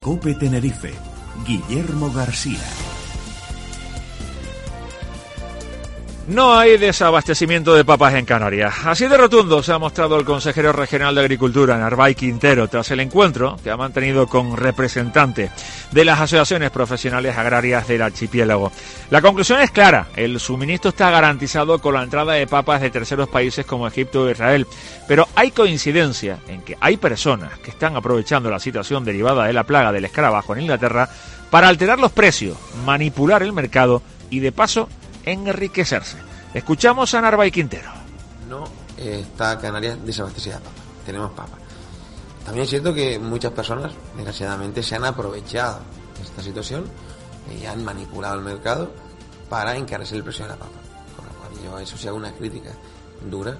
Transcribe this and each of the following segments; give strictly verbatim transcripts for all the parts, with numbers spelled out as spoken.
COPE Tenerife, Guillermo García. No hay desabastecimiento de papas en Canarias. Así de rotundo se ha mostrado el consejero regional de Agricultura, Narváez Quintero, tras el encuentro que ha mantenido con representantes de las asociaciones profesionales agrarias del archipiélago. La conclusión es clara: el suministro está garantizado con la entrada de papas de terceros países como Egipto e Israel. Pero hay coincidencia en que hay personas que están aprovechando la situación derivada de la plaga del escarabajo en Inglaterra para alterar los precios, manipular el mercado y, de paso, enriquecerse. Escuchamos a Narváez Quintero. No eh, está Canarias desabastecida de papas. Tenemos papas. También es cierto que muchas personas, desgraciadamente, se han aprovechado de esta situación y han manipulado el mercado para encarecer el precio de la papa. Con lo cual yo a eso sí hago una crítica dura.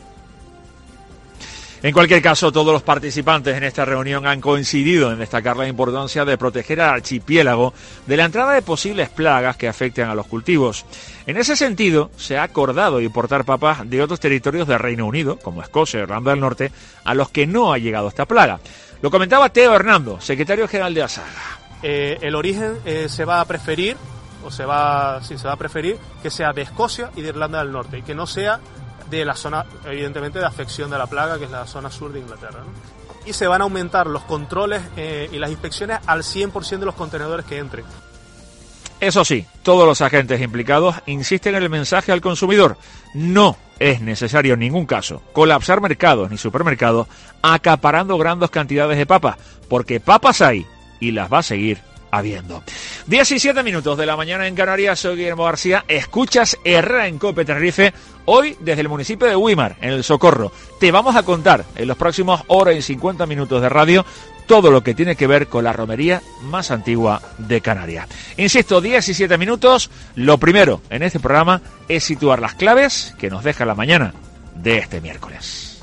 En cualquier caso, todos los participantes en esta reunión han coincidido en destacar la importancia de proteger al archipiélago de la entrada de posibles plagas que afecten a los cultivos. En ese sentido, se ha acordado importar papas de otros territorios del Reino Unido, como Escocia e Irlanda del Norte, a los que no ha llegado esta plaga. Lo comentaba Teo Hernando, secretario general de ASAGA. Eh, el origen eh, se va a preferir, o se va, sí, se va a preferir que sea de Escocia y de Irlanda del Norte, y que no sea de la zona, evidentemente, de afección de la plaga, que es la zona sur de Inglaterra, ¿no? Y se van a aumentar los controles eh, y las inspecciones al cien por ciento de los contenedores que entren. Eso sí, todos los agentes implicados insisten en el mensaje al consumidor: no es necesario en ningún caso colapsar mercados ni supermercados acaparando grandes cantidades de papas, porque papas hay y las va a seguir habiendo. diecisiete minutos de la mañana en Canarias. Soy Guillermo García. Escuchas Herrera en COPE Tenerife, hoy desde el municipio de Güímar, en El Socorro. Te vamos a contar en los próximos hora y cincuenta minutos de radio todo lo que tiene que ver con la romería más antigua de Canarias. Insisto, diecisiete minutos. Lo primero en este programa es situar las claves que nos deja la mañana de este miércoles.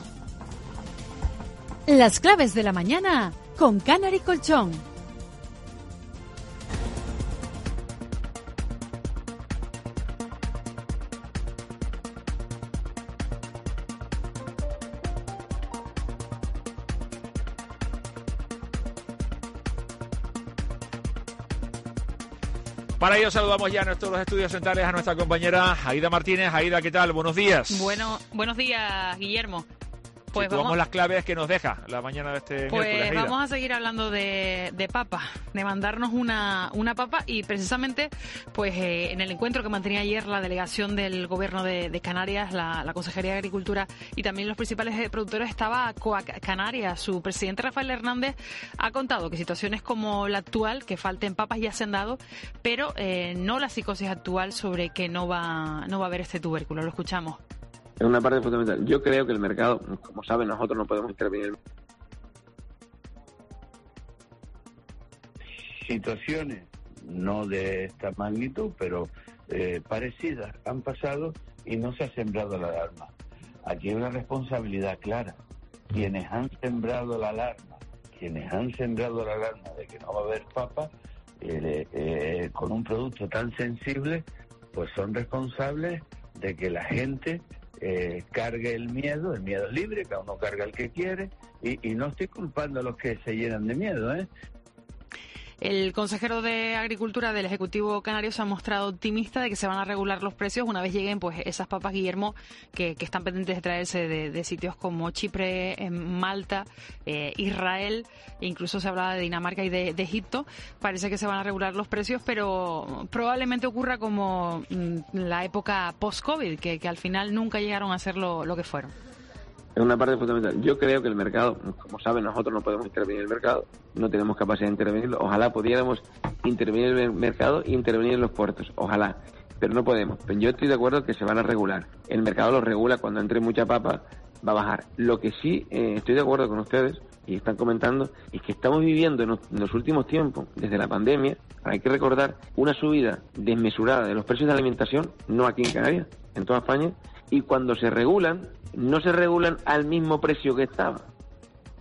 Las claves de la mañana con Canary Colchón. Para ello saludamos ya a nuestros estudios centrales a nuestra compañera Aida Martínez. Aida, ¿qué tal? Buenos días. Bueno, buenos días, Guillermo. Pues Situamos vamos, las claves que nos deja la mañana de este pues miércoles. Aida. Vamos a seguir hablando de, de papa, de mandarnos una, una papa, y precisamente pues eh, en el encuentro que mantenía ayer la delegación del Gobierno de, de Canarias, la, la Consejería de Agricultura y también los principales productores, estaba Coac Canarias. Su presidente Rafael Hernández ha contado que situaciones como la actual, que falten papas, ya se han dado, pero eh, no la psicosis actual sobre que no va, no va a haber este tubérculo. Lo escuchamos. Es una parte fundamental. Yo creo que el mercado, como saben, nosotros no podemos intervenir. Situaciones no de esta magnitud, pero eh, parecidas han pasado y no se ha sembrado la alarma. Aquí hay una responsabilidad clara. Quienes han sembrado la alarma, quienes han sembrado la alarma de que no va a haber papa, eh, eh, con un producto tan sensible, pues son responsables de que la gente Eh, cargue el miedo, el miedo es libre, cada uno carga el que quiere, y, y no estoy culpando a los que se llenan de miedo, ¿eh? El consejero de Agricultura del Ejecutivo Canario se ha mostrado optimista de que se van a regular los precios una vez lleguen pues esas papas, Guillermo, que, que están pendientes de traerse de, de sitios como Chipre, eh, Malta, eh, Israel, e incluso se hablaba de Dinamarca y de, de Egipto. Parece que se van a regular los precios, pero probablemente ocurra como mm, la época post-COVID, que, que al final nunca llegaron a ser lo, lo que fueron. Es una parte fundamental. Yo creo que el mercado, como saben, nosotros no podemos intervenir en el mercado, no tenemos capacidad de intervenirlo. Ojalá pudiéramos intervenir en el mercado e intervenir en los puertos, ojalá, pero no podemos. Pero yo estoy de acuerdo que se van a regular. El mercado lo regula, cuando entre mucha papa va a bajar. Lo que sí eh, estoy de acuerdo con ustedes, y están comentando, es que estamos viviendo en los, en los últimos tiempos, desde la pandemia, hay que recordar una subida desmesurada de los precios de la alimentación, no aquí en Canarias, en toda España, y cuando se regulan, no se regulan al mismo precio que estaba.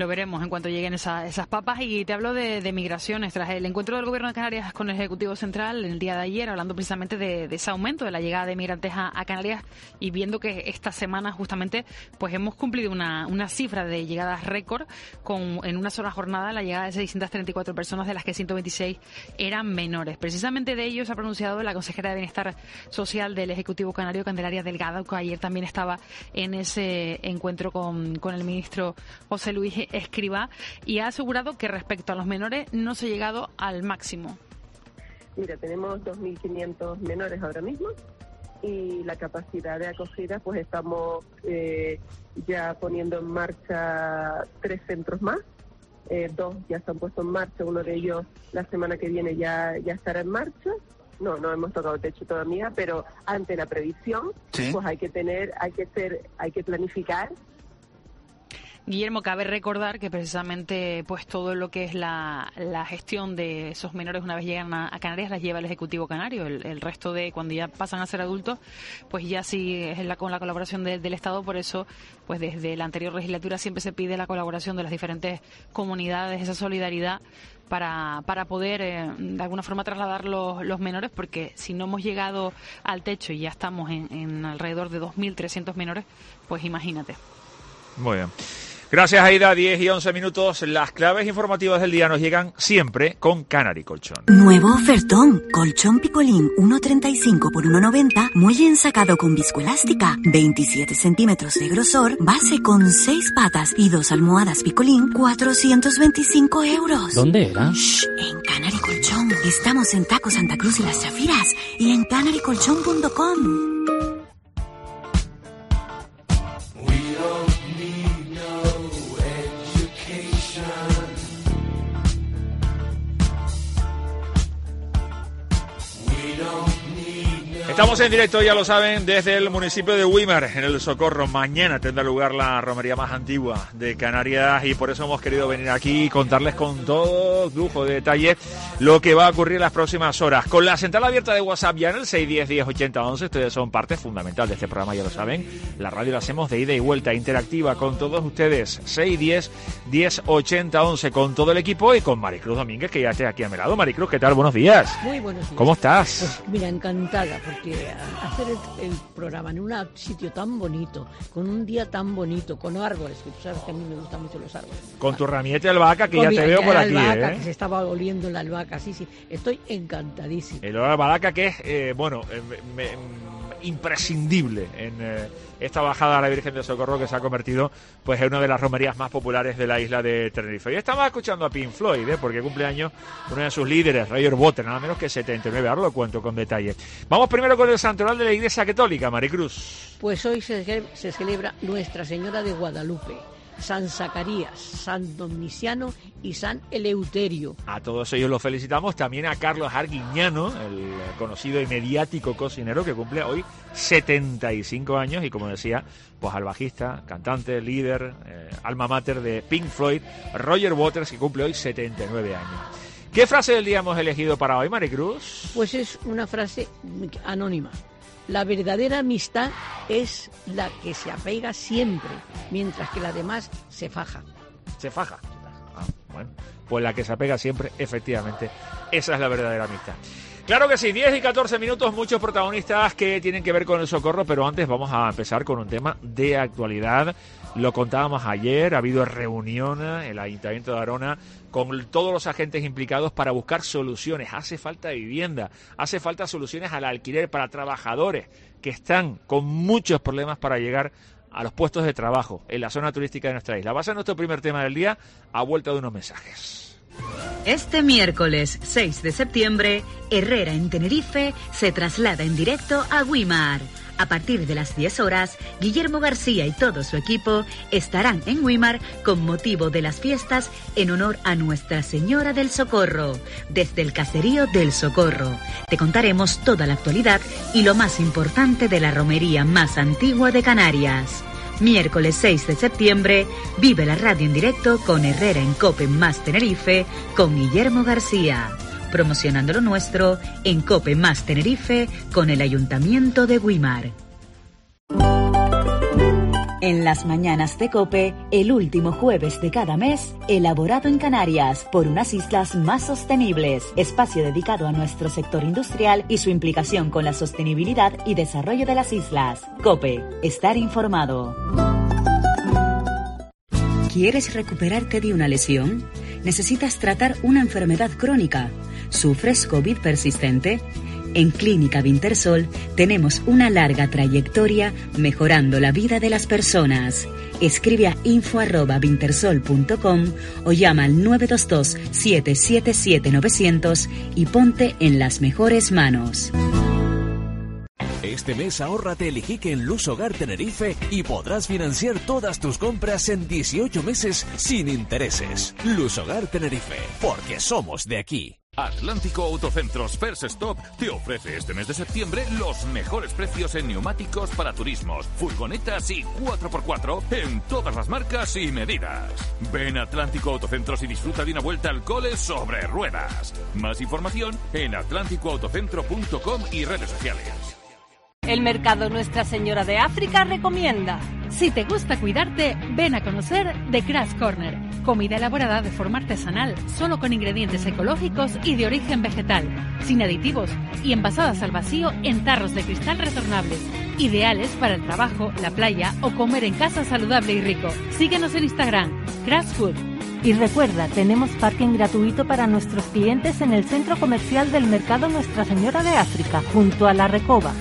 Lo veremos en cuanto lleguen esa, esas papas. Y te hablo de, de migraciones. Tras el encuentro del Gobierno de Canarias con el Ejecutivo Central el día de ayer, hablando precisamente de, de ese aumento de la llegada de migrantes a, a Canarias, y viendo que esta semana justamente pues hemos cumplido una, una cifra de llegadas récord, con en una sola jornada la llegada de seiscientas treinta y cuatro personas, de las que ciento veintiséis eran menores. Precisamente de ellos ha pronunciado la consejera de Bienestar Social del Ejecutivo Canario, Candelaria Delgado, que ayer también estaba en ese encuentro con, con el ministro José Luis Escrivá, y ha asegurado que respecto a los menores no se ha llegado al máximo. Mira, tenemos dos mil quinientos menores ahora mismo, y la capacidad de acogida, pues estamos eh, ya poniendo en marcha tres centros más. Eh, dos ya se han puesto en marcha, uno de ellos la semana que viene ya, ya estará en marcha. No, no hemos tocado el techo todavía, pero ante la previsión, ¿sí?, pues hay que tener, hay que ser, hay que planificar. Guillermo, cabe recordar que precisamente pues todo lo que es la, la gestión de esos menores una vez llegan a, a Canarias las lleva el Ejecutivo Canario. El, el resto de, cuando ya pasan a ser adultos, pues ya sí es la, con la colaboración de, del Estado. Por eso, pues desde la anterior legislatura siempre se pide la colaboración de las diferentes comunidades, esa solidaridad para, para poder eh, de alguna forma trasladar los, los menores, porque si no hemos llegado al techo y ya estamos en, en alrededor de dos mil trescientos menores, pues imagínate. Muy bien. Gracias, Aida. diez y once minutos. Las claves informativas del día nos llegan siempre con Canary Colchón. Nuevo ofertón. Colchón Picolín uno treinta y cinco por uno noventa. Muelle ensacado con viscoelástica. veintisiete centímetros de grosor. Base con seis patas y dos almohadas Picolín. cuatrocientos veinticinco euros. ¿Dónde era? Shh, en Canary Colchón. Estamos en Taco Santa Cruz y Las Chafiras. Y en canary colchón punto com. Estamos en directo, ya lo saben, desde el municipio de Güímar, en el Socorro. Mañana tendrá lugar la romería más antigua de Canarias, y por eso hemos querido venir aquí y contarles con todo lujo de detalle lo que va a ocurrir en las próximas horas. Con la central abierta de WhatsApp ya en el seis diez, diez ochenta, once, ustedes son parte fundamental de este programa, ya lo saben. La radio la hacemos de ida y vuelta, interactiva con todos ustedes. seis diez, diez ochenta, once, con todo el equipo y con Maricruz Domínguez, que ya está aquí a mi lado. Maricruz, ¿qué tal? Buenos días. Muy buenos días. ¿Cómo estás? Pues mira, encantada, porque hacer el, el programa en un sitio tan bonito, con un día tan bonito, con árboles, que tú sabes que a mí me gustan mucho los árboles. Con tu ramiete de albahaca, que con ya mi, te veo por aquí, albahaca, ¿eh? Que se estaba oliendo en la albahaca, sí, sí. Estoy encantadísima. El olor a albahaca, que es, eh, bueno, eh, me, me, imprescindible en eh, esta bajada a la Virgen de Socorro, que se ha convertido pues en una de las romerías más populares de la isla de Tenerife. Y estamos escuchando a Pink Floyd, ¿eh? Porque cumpleaños uno de sus líderes, Roger Waters, nada menos que setenta y nueve. Ahora lo cuento con detalle. Vamos primero con el santoral de la Iglesia Católica, Maricruz. Pues hoy se, se celebra Nuestra Señora de Guadalupe, San Zacarías, San Domiciano y San Eleuterio. A todos ellos los felicitamos. También a Carlos Arguiñano, el conocido y mediático cocinero, que cumple hoy setenta y cinco años, y como decía, pues al bajista, cantante, líder, eh, alma mater de Pink Floyd, Roger Waters, que cumple hoy setenta y nueve años. ¿Qué frase del día hemos elegido para hoy, Maricruz? Pues es una frase anónima. La verdadera amistad es la que se apega siempre, mientras que la demás se faja. ¿Se faja? Ah, bueno, pues la que se apega siempre, efectivamente, esa es la verdadera amistad. Claro que sí, diez y catorce minutos, muchos protagonistas que tienen que ver con el socorro, pero antes vamos a empezar con un tema de actualidad. Lo contábamos ayer, ha habido reunión en el Ayuntamiento de Arona con todos los agentes implicados para buscar soluciones. Hace falta vivienda, hace falta soluciones al alquiler para trabajadores que están con muchos problemas para llegar a los puestos de trabajo en la zona turística de nuestra isla. Va a ser nuestro primer tema del día, a vuelta de unos mensajes. Este miércoles seis de septiembre, Herrera en Tenerife se traslada en directo a Güímar. A partir de las diez horas, Guillermo García y todo su equipo estarán en Güímar con motivo de las fiestas en honor a Nuestra Señora del Socorro, desde el caserío del Socorro. Te contaremos toda la actualidad y lo más importante de la romería más antigua de Canarias. Miércoles seis de septiembre, vive la radio en directo con Herrera en COPE más Tenerife, con Guillermo García. Promocionando lo nuestro en COPE más Tenerife con el Ayuntamiento de Güímar. En las mañanas de COPE, el último jueves de cada mes, elaborado en Canarias por unas islas más sostenibles. Espacio dedicado a nuestro sector industrial y su implicación con la sostenibilidad y desarrollo de las islas. COPE, estar informado. ¿Quieres recuperarte de una lesión? ¿Necesitas tratar una enfermedad crónica? ¿Sufres COVID persistente? En Clínica Vintersol tenemos una larga trayectoria mejorando la vida de las personas. Escribe a info arroba vintersol punto com o llama al nueve dos dos, siete siete siete, nueve cero cero y ponte en las mejores manos. Este mes ahórrate el Iquique en Luz Hogar Tenerife y podrás financiar todas tus compras en dieciocho meses sin intereses. Luz Hogar Tenerife, porque somos de aquí. Atlántico Autocentros First Stop te ofrece este mes de septiembre los mejores precios en neumáticos para turismos, furgonetas y cuatro por cuatro en todas las marcas y medidas. Ven a Atlántico Autocentros y disfruta de una vuelta al cole sobre ruedas. Más información en atlántico autocentro punto com y redes sociales. El Mercado Nuestra Señora de África recomienda. Si te gusta cuidarte, ven a conocer The Crash Corner. Comida elaborada de forma artesanal, solo con ingredientes ecológicos y de origen vegetal, sin aditivos y envasadas al vacío en tarros de cristal retornables. Ideales para el trabajo, la playa o comer en casa saludable y rico. Síguenos en Instagram, Crash Food. Y recuerda, tenemos parking gratuito para nuestros clientes en el centro comercial del Mercado Nuestra Señora de África, junto a La Recoba.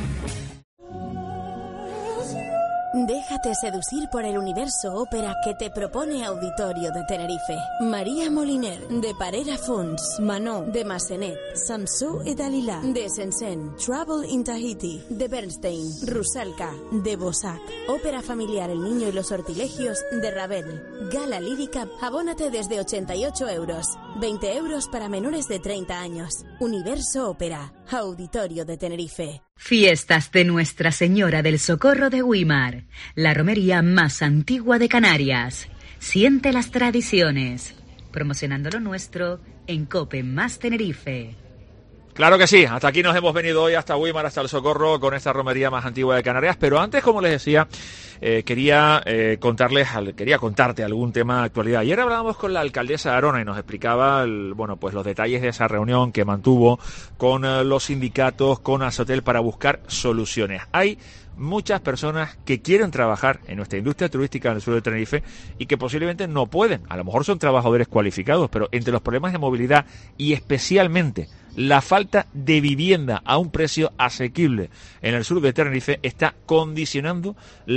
Déjate seducir por el universo ópera que te propone Auditorio de Tenerife. María Moliner, de Parera Funds, Manon, de Massenet, Samsú y Dalila, de Sensen, Trouble in Tahiti, de Bernstein, Rusalka, de Bosac, Ópera Familiar El Niño y los Sortilegios, de Ravel, Gala Lírica, abónate desde ochenta y ocho euros, veinte euros para menores de treinta años. Universo Ópera, Auditorio de Tenerife. Fiestas de Nuestra Señora del Socorro de Güímar, la romería más antigua de Canarias. Siente las tradiciones, promocionando lo nuestro en COPE más Tenerife. Claro que sí, hasta aquí nos hemos venido hoy, hasta Güímar, hasta el Socorro, con esta romería más antigua de Canarias. Pero antes, como les decía, eh, quería eh, contarles, quería contarte algún tema de actualidad. Ayer hablábamos con la alcaldesa de Arona y nos explicaba, el, bueno, pues los detalles de esa reunión que mantuvo con eh, los sindicatos, con Asotel, para buscar soluciones. Hay muchas personas que quieren trabajar en nuestra industria turística en el sur de Tenerife y que posiblemente no pueden. A lo mejor son trabajadores cualificados, pero entre los problemas de movilidad y especialmente la falta de vivienda a un precio asequible en el sur de Tenerife está condicionando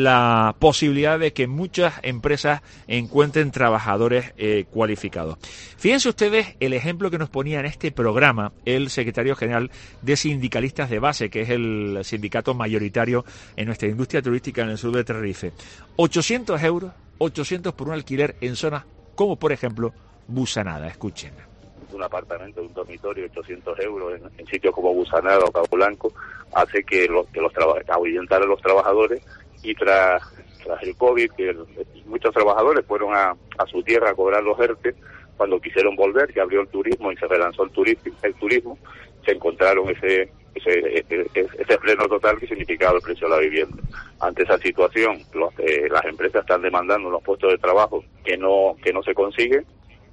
la posibilidad de que muchas empresas encuentren trabajadores eh, cualificados. Fíjense ustedes el ejemplo que nos ponía en este programa el secretario general de Sindicalistas de Base, que es el sindicato mayoritario en nuestra industria turística en el sur de Tenerife. ochocientos euros, ochocientos por un alquiler en zonas como, por ejemplo, Busanada. Escuchen. Un apartamento, un dormitorio, ochocientos euros en, en sitios como Busanada o Cabo Blanco, hace que los, que los trabajadores, ahuyentar a los trabajadores, y tras, tras el COVID, que el, muchos trabajadores fueron a, a su tierra a cobrar los ERTE, cuando quisieron volver, que abrió el turismo y se relanzó el turismo, el turismo se encontraron ese, ese, ese, ese freno total que significaba el precio de la vivienda. Ante esa situación, los, eh, las empresas están demandando unos puestos de trabajo que no, que no se consiguen,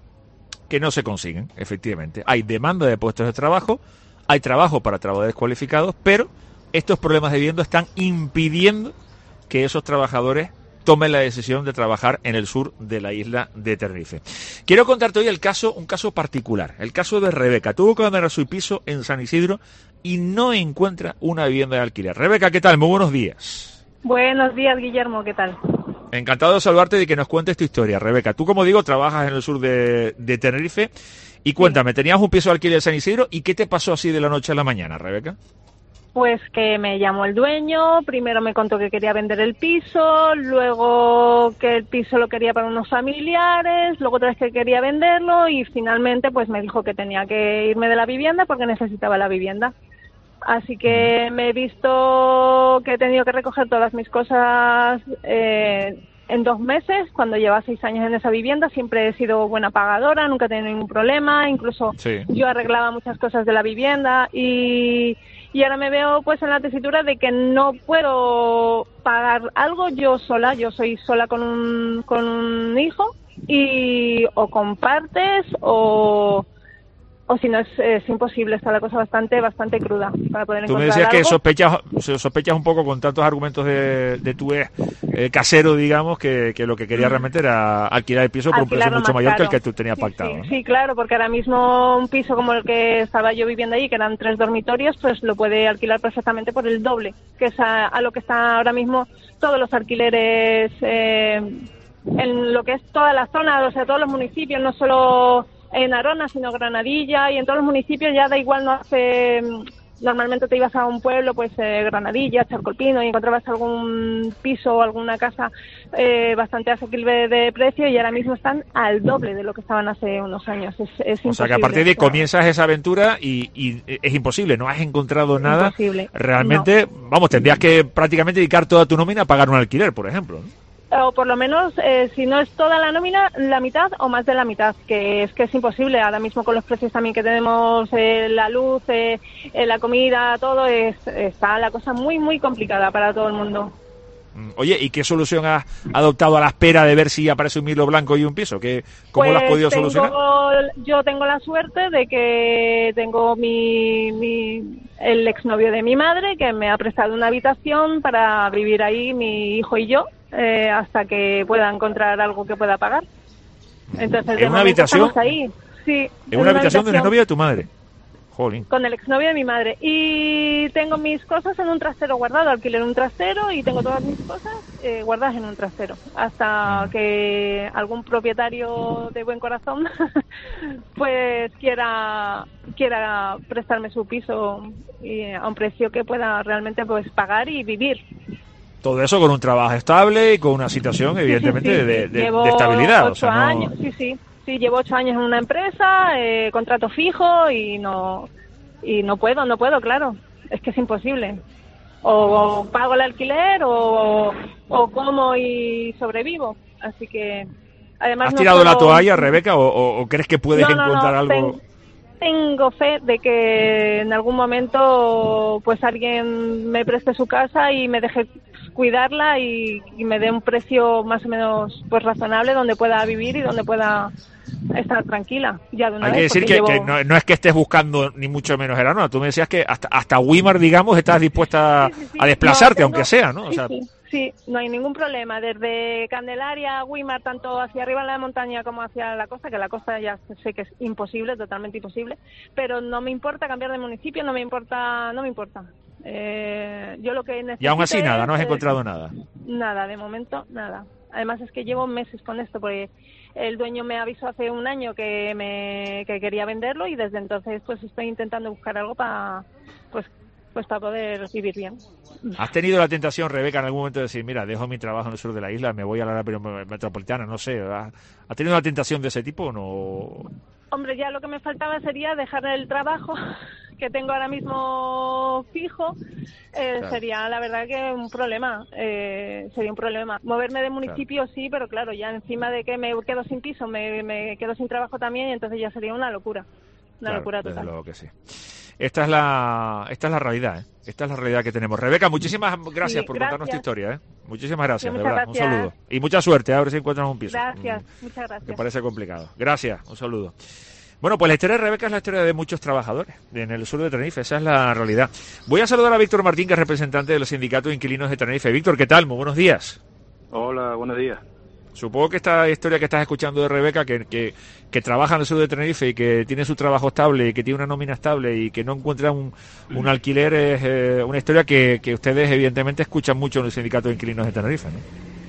que no se consiguen, efectivamente. Hay demanda de puestos de trabajo, hay trabajo para trabajadores cualificados, pero estos problemas de vivienda están impidiendo que esos trabajadores tomen la decisión de trabajar en el sur de la isla de Tenerife. Quiero contarte hoy el caso, un caso particular, el caso de Rebeca. Tuvo que vender su piso en San Isidro y no encuentra una vivienda de alquiler. Rebeca, ¿qué tal? Muy buenos días. Buenos días, Guillermo, ¿qué tal? Encantado de saludarte y de que nos cuentes tu historia, Rebeca. Tú, como digo, trabajas en el sur de, de Tenerife. Y cuéntame, tenías un piso de alquiler en San Isidro, ¿y qué te pasó así de la noche a la mañana, Rebeca? Pues que me llamó el dueño, primero me contó que quería vender el piso, luego que el piso lo quería para unos familiares, luego otra vez que quería venderlo y finalmente pues me dijo que tenía que irme de la vivienda porque necesitaba la vivienda. Así que me he visto que he tenido que recoger todas mis cosas eh, en dos meses. Cuando lleva seis años en esa vivienda siempre he sido buena pagadora, nunca he tenido ningún problema. Incluso sí. Yo arreglaba muchas cosas de la vivienda y, y ahora me veo pues en la tesitura de que no puedo pagar algo yo sola. Yo soy sola con un, con un hijo y o compartes o... o si no es, es imposible, está la cosa bastante bastante cruda para poder Tú encontrar me decías algo. que sospechas sospechas un poco con tantos argumentos de, de tu ex eh, casero, digamos, que, que lo que quería realmente era alquilar el piso por un precio Alquilarlo mucho más mayor que el caro. que tú tenías Sí, pactado. sí, ¿no? sí, claro, porque ahora mismo un piso como el que estaba yo viviendo allí, que eran tres dormitorios, pues lo puede alquilar perfectamente por el doble, que es a, a lo que están ahora mismo todos los alquileres eh, en lo que es toda la zona, o sea, todos los municipios, no solo en Arona, sino Granadilla, y en todos los municipios ya da igual, no hace... Normalmente te ibas a un pueblo, pues eh, Granadilla, Charcolpino, y encontrabas algún piso o alguna casa eh, bastante asequible de precio, y ahora mismo están al doble de lo que estaban hace unos años. Es, es O sea que a imposible, partir de ahí o sea, comienzas esa aventura y, y es imposible, no has encontrado nada. Imposible, Realmente, vamos, tendrías que prácticamente dedicar toda tu nómina a pagar un alquiler, por ejemplo, ¿no? o por lo menos, eh, si no es toda la nómina, la mitad o más de la mitad, que es que es imposible. Ahora mismo con los precios también que tenemos, eh, la luz, eh, eh, la comida, todo, es, está la cosa muy, muy complicada para todo el mundo. Oye, ¿y qué solución has adoptado a la espera de ver si aparece un hilo blanco y un piso? ¿Qué, ¿Cómo Pues lo has podido tengo, solucionar? yo tengo la suerte de que tengo mi, mi el exnovio de mi madre, que me ha prestado una habitación para vivir ahí mi hijo y yo, eh, hasta que pueda encontrar algo que pueda pagar. Entonces, de ¿En una momento habitación? estamos ahí. Sí, ¿En una habitación de un exnovio de tu madre? Jolín. Con el exnovio de mi madre. Y tengo mis cosas en un trastero guardado. Alquilé un trastero y tengo todas mis cosas eh, guardadas en un trastero. Hasta que algún propietario de buen corazón pues quiera quiera prestarme su piso y a un precio que pueda realmente pues pagar y vivir. Todo eso con un trabajo estable y con una situación, evidentemente, Sí, sí, sí. de, de- Llevo de estabilidad. Ocho O sea, no... años, sí, sí. Sí, llevo ocho años en una empresa, eh, contrato fijo y no y no puedo, no puedo, claro. Es que es imposible. O, o pago el alquiler o, o como y sobrevivo. Así que, además... ¿Has no tirado la solo- toalla, Rebeca, o, o- o crees que puedes No, no, no, encontrar algo? ten- tengo fe de que en algún momento pues alguien me preste su casa y me deje cuidarla y, y me dé un precio más o menos pues razonable donde pueda vivir y donde pueda estar tranquila ya de una Hay que vez, decir que, porque que llevo- no, no es que estés buscando ni mucho menos el Arona. Tú me decías que hasta hasta Weimar, digamos, estás dispuesta a desplazarte, No, aunque tengo- sea, ¿no? O sí, sea, sí, sí, no hay ningún problema. Desde Candelaria a Weimar, tanto hacia arriba en la montaña como hacia la costa, que la costa ya sé que es imposible, totalmente imposible, pero no me importa cambiar de municipio, no me importa, no me importa. Eh, yo lo que necesito y aún así nada, es, no has eh, encontrado nada. Nada, de momento nada. Además es que llevo meses con esto, porque el dueño me avisó hace un año que me que quería venderlo y desde entonces pues estoy intentando buscar algo para pues pues para poder vivir bien. ¿Has tenido la tentación, Rebeca, en algún momento de decir, mira, dejo mi trabajo en el sur de la isla, me voy a la área metropolitana, no sé? ¿Has has tenido una tentación de ese tipo o no? Hombre, ya lo que me faltaba sería dejar el trabajo que tengo ahora mismo fijo. Eh, Claro. Sería, la verdad, que un problema. Eh, sería un problema. Moverme de municipio sí, pero claro, ya encima de que me quedo sin piso, me, me quedo sin trabajo también, y entonces ya sería una locura. Una Claro, locura desde total. luego que sí. Esta es la esta es la realidad, ¿eh? Esta es la realidad que tenemos. Rebeca, muchísimas gracias Sí, por contarnos tu gracias. historia, ¿eh? Muchísimas gracias, Sí, de muchas verdad. Un gracias. saludo. Y mucha suerte, ¿eh? A ver si encuentras un piso. Gracias, muchas Me gracias. parece complicado. Gracias, un saludo. Bueno, pues la historia de Rebeca es la historia de muchos trabajadores en el sur de Tenerife, esa es la realidad. Voy a saludar a Víctor Martín, que es representante del Sindicato de Inquilinos de Tenerife. Víctor, ¿qué tal? Muy buenos días. Hola, buenos días. Supongo que esta historia que estás escuchando de Rebeca, que, que, que trabaja en el sur de Tenerife y que tiene su trabajo estable y que tiene una nómina estable y que no encuentra un, un alquiler, es eh, una historia que, que ustedes evidentemente escuchan mucho en el Sindicato de Inquilinos de Tenerife, ¿no?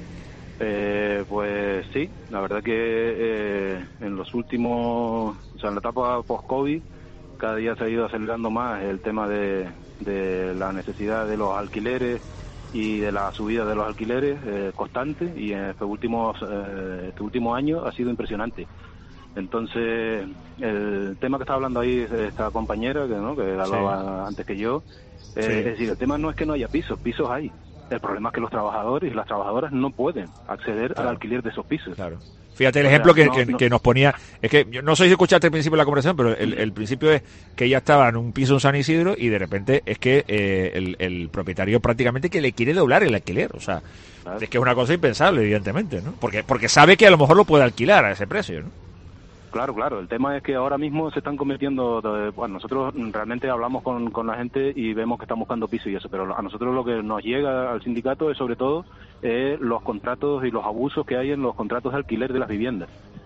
Eh, pues sí, la verdad que eh, en los últimos, o sea, en la etapa post-COVID, cada día se ha ido acelerando más el tema de, de la necesidad de los alquileres y de la subida de los alquileres eh, constante, y en estos últimos, eh, este último año ha sido impresionante. Entonces, el tema que está hablando ahí esta compañera, que, ¿no? que hablaba Sí. antes que yo, eh, Sí. es decir, el tema no es que no haya pisos, pisos hay. El problema es que los trabajadores y las trabajadoras no pueden acceder Claro. al alquiler de esos pisos. Claro. Fíjate el O sea, ejemplo que, no- que, no- que nos ponía, es que yo no sé si escuchaste al principio de la conversación, pero el, el principio es que ella estaba en un piso en San Isidro y de repente es que eh, el, el propietario prácticamente que le quiere doblar el alquiler, o sea, es que es una cosa impensable, evidentemente, ¿no? Porque porque sabe que a lo mejor lo puede alquilar a ese precio, ¿no? Claro, claro. El tema es que ahora mismo se están cometiendo... eh, Bueno, nosotros realmente hablamos con, con la gente y vemos que están buscando piso y eso, pero a nosotros lo que nos llega al sindicato es sobre todo eh, los contratos y los abusos que hay en los contratos de alquiler de las viviendas.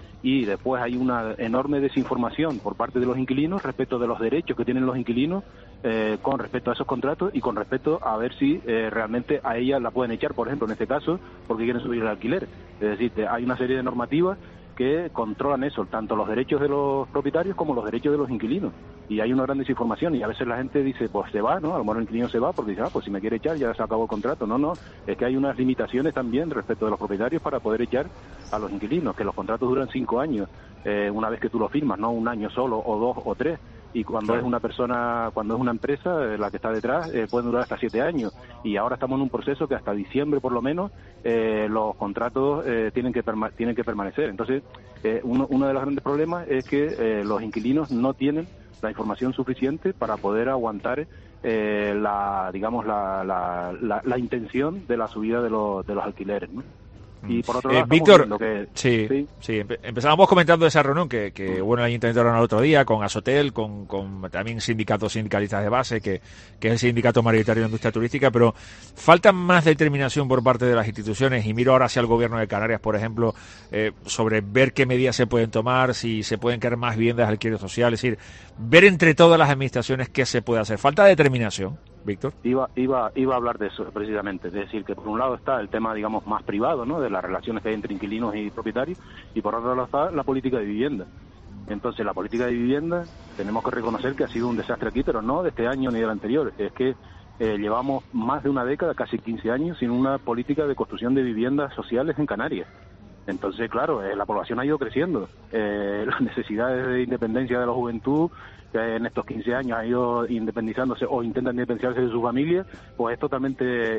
Y después hay una enorme desinformación por parte de los inquilinos respecto de los derechos que tienen los inquilinos eh, con respecto a esos contratos y con respecto a ver si eh, realmente a ella la pueden echar, por ejemplo, en este caso, porque quieren subir el alquiler. Es decir, te- hay una serie de normativas que controlan eso, tanto los derechos de los propietarios como los derechos de los inquilinos. Y hay una gran desinformación y a veces la gente dice, pues se va, ¿no? A lo mejor el inquilino se va porque dice, ah, pues si me quiere echar ya se acabó el contrato. No, no, es que hay unas limitaciones también respecto de los propietarios para poder echar a los inquilinos, que los contratos duran cinco años, eh, una vez que tú los firmas, no un año solo o dos o tres. Y cuando Claro. es una persona, cuando es una empresa, eh, la que está detrás, eh, pueden durar hasta siete años. Y ahora estamos en un proceso que hasta diciembre, por lo menos, eh, los contratos eh, tienen que perma- tienen que permanecer. Entonces, eh, uno, uno de los grandes problemas es que eh, los inquilinos no tienen la información suficiente para poder aguantar eh, la, digamos, la, la, la, la intención de la subida de los, de los alquileres, ¿no? Y por otro Eh, lado, estamos Víctor, viendo que- sí, sí. sí, empe- empezábamos comentando esa reunión que, que hubo en el Ayuntamiento de Arona el otro día, con Asotel, con, con también sindicatos sindicalistas de base, que, que es el Sindicato Mayoritario de Industria Turística, pero falta más determinación por parte de las instituciones, y miro ahora hacia el Gobierno de Canarias, por ejemplo, eh, sobre ver qué medidas se pueden tomar, si se pueden crear más viviendas de alquiler social, es decir, ver entre todas las administraciones qué se puede hacer. Falta determinación, Víctor. Iba, iba, iba a hablar de eso precisamente, es decir, que por un lado está el tema, digamos, más privado, ¿no?, de las relaciones que hay entre inquilinos y propietarios, y por otro lado está la política de vivienda. Entonces, la política de vivienda, tenemos que reconocer que ha sido un desastre aquí, pero no de este año ni del anterior, es que eh, llevamos más de una década, casi quince años, sin una política de construcción de viviendas sociales en Canarias. Entonces, claro, eh, la población ha ido creciendo, eh, las necesidades de independencia de la juventud, que en estos quince años ha ido independizándose o intentan independizarse de su familia, pues es totalmente,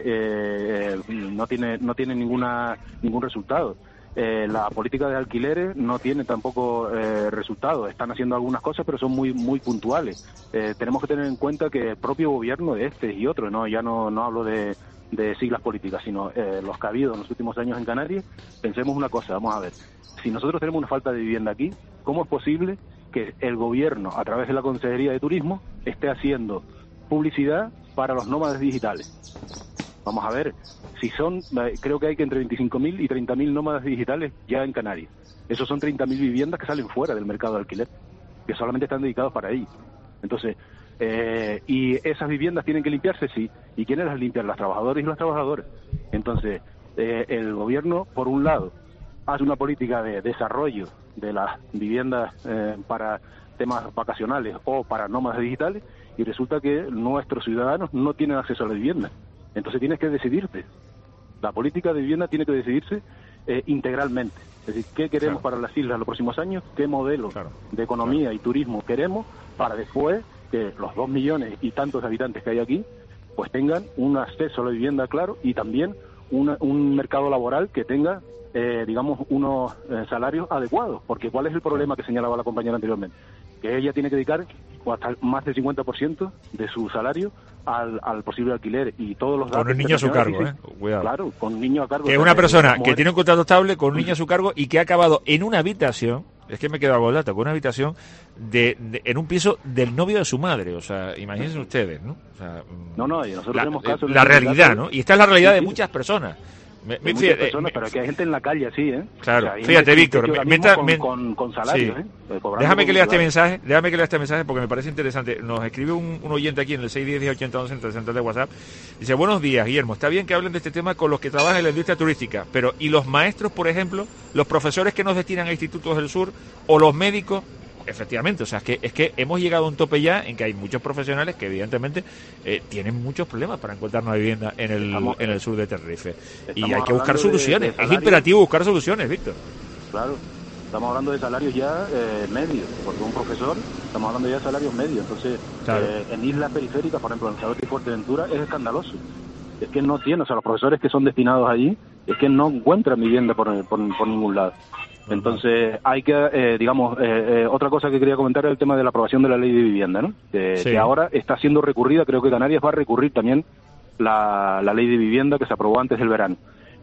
eh, no tiene no tiene ninguna ningún resultado. Eh, la política de alquileres no tiene tampoco eh, resultados. Están haciendo algunas cosas, pero son muy muy puntuales. Eh, tenemos que tener en cuenta que el propio gobierno de este y otros, no ya no, no hablo de, de siglas políticas, sino eh, los que ha habido en los últimos años en Canarias, pensemos una cosa, vamos a ver. Si nosotros tenemos una falta de vivienda aquí, ¿cómo es posible que el gobierno, a través de la Consejería de Turismo, esté haciendo publicidad para los nómadas digitales? Vamos a ver, si son, creo que hay que entre veinticinco mil y treinta mil nómadas digitales ya en Canarias. Esos son treinta mil viviendas que salen fuera del mercado de alquiler, que solamente están dedicados para ello. Entonces, eh, ¿y esas viviendas tienen que limpiarse? Sí. ¿Y quiénes las limpian? Las trabajadoras y los trabajadores. Entonces, eh, el gobierno, por un lado, hace una política de desarrollo de las viviendas eh, para temas vacacionales o para nómadas digitales, y resulta que nuestros ciudadanos no tienen acceso a la vivienda. Entonces tienes que decidirte. La política de vivienda tiene que decidirse eh, integralmente. Es decir, ¿qué queremos Claro. para las islas los próximos años? ¿Qué modelo Claro. de economía y turismo queremos para después que los dos millones y tantos habitantes que hay aquí pues tengan un acceso a la vivienda claro y también una, un mercado laboral que tenga, eh, digamos, unos eh, salarios adecuados? Porque ¿cuál es el problema que señalaba la compañera anteriormente? Que ella tiene que dedicar hasta más del cincuenta por ciento de su salario al, al posible alquiler, y todos los datos... Con un niño a su cargo, internacionales ¿eh? dicen- Cuidado. Claro, con un niño a cargo. Que es O sea, una persona las que mujeres- tiene un contrato estable con un niño a su cargo y que ha acabado en una habitación, es que me he quedado con el dato, con una habitación de, de- en un piso del novio de su madre. O sea, imagínense ustedes, ¿no? O sea, No, no, y nosotros la, tenemos casos... la en el realidad, sindicato- ¿no? Y esta es la realidad Sí, de sí. muchas personas. Me- Hay me- muchas fíjate, personas, me- pero es que hay gente en la calle así, ¿eh? Claro, O sea, hay fíjate, gente Víctor, que ahora mientras- mismo mien- con, con, con salarios, sí. ¿eh? Eh, cobrando Déjame que con lea este salario. mensaje, déjame que lea este mensaje porque me parece interesante. Nos escribe un, un oyente aquí en el seis uno cero, diez ochenta once en el central de WhatsApp. Dice, buenos días, Guillermo, está bien que hablen de este tema con los que trabajan en la industria turística, pero ¿y los maestros, por ejemplo, los profesores que nos destinan a institutos del sur o los médicos? Efectivamente, o sea, es que, es que hemos llegado a un tope ya en que hay muchos profesionales que evidentemente eh, tienen muchos problemas para encontrar una vivienda en el, Estamos- en el sur de Tenerife. Y estamos hay que buscar hablando de- soluciones, de es salarios. imperativo buscar soluciones, Víctor. Claro, estamos hablando de salarios ya eh, medios, porque un profesor, estamos hablando ya de salarios medios. Entonces, Claro. eh, en islas periféricas, por ejemplo, en Lanzarote y Fuerteventura, es escandaloso. es que no tiene, o sea, los profesores que son destinados allí, es que no encuentran vivienda por, por, por ningún lado. Entonces, hay que, eh, digamos, eh, eh, otra cosa que quería comentar es el tema de la aprobación de la ley de vivienda, ¿no? Que, sí. que ahora está siendo recurrida, creo que Canarias va a recurrir también la, la ley de vivienda que se aprobó antes del verano.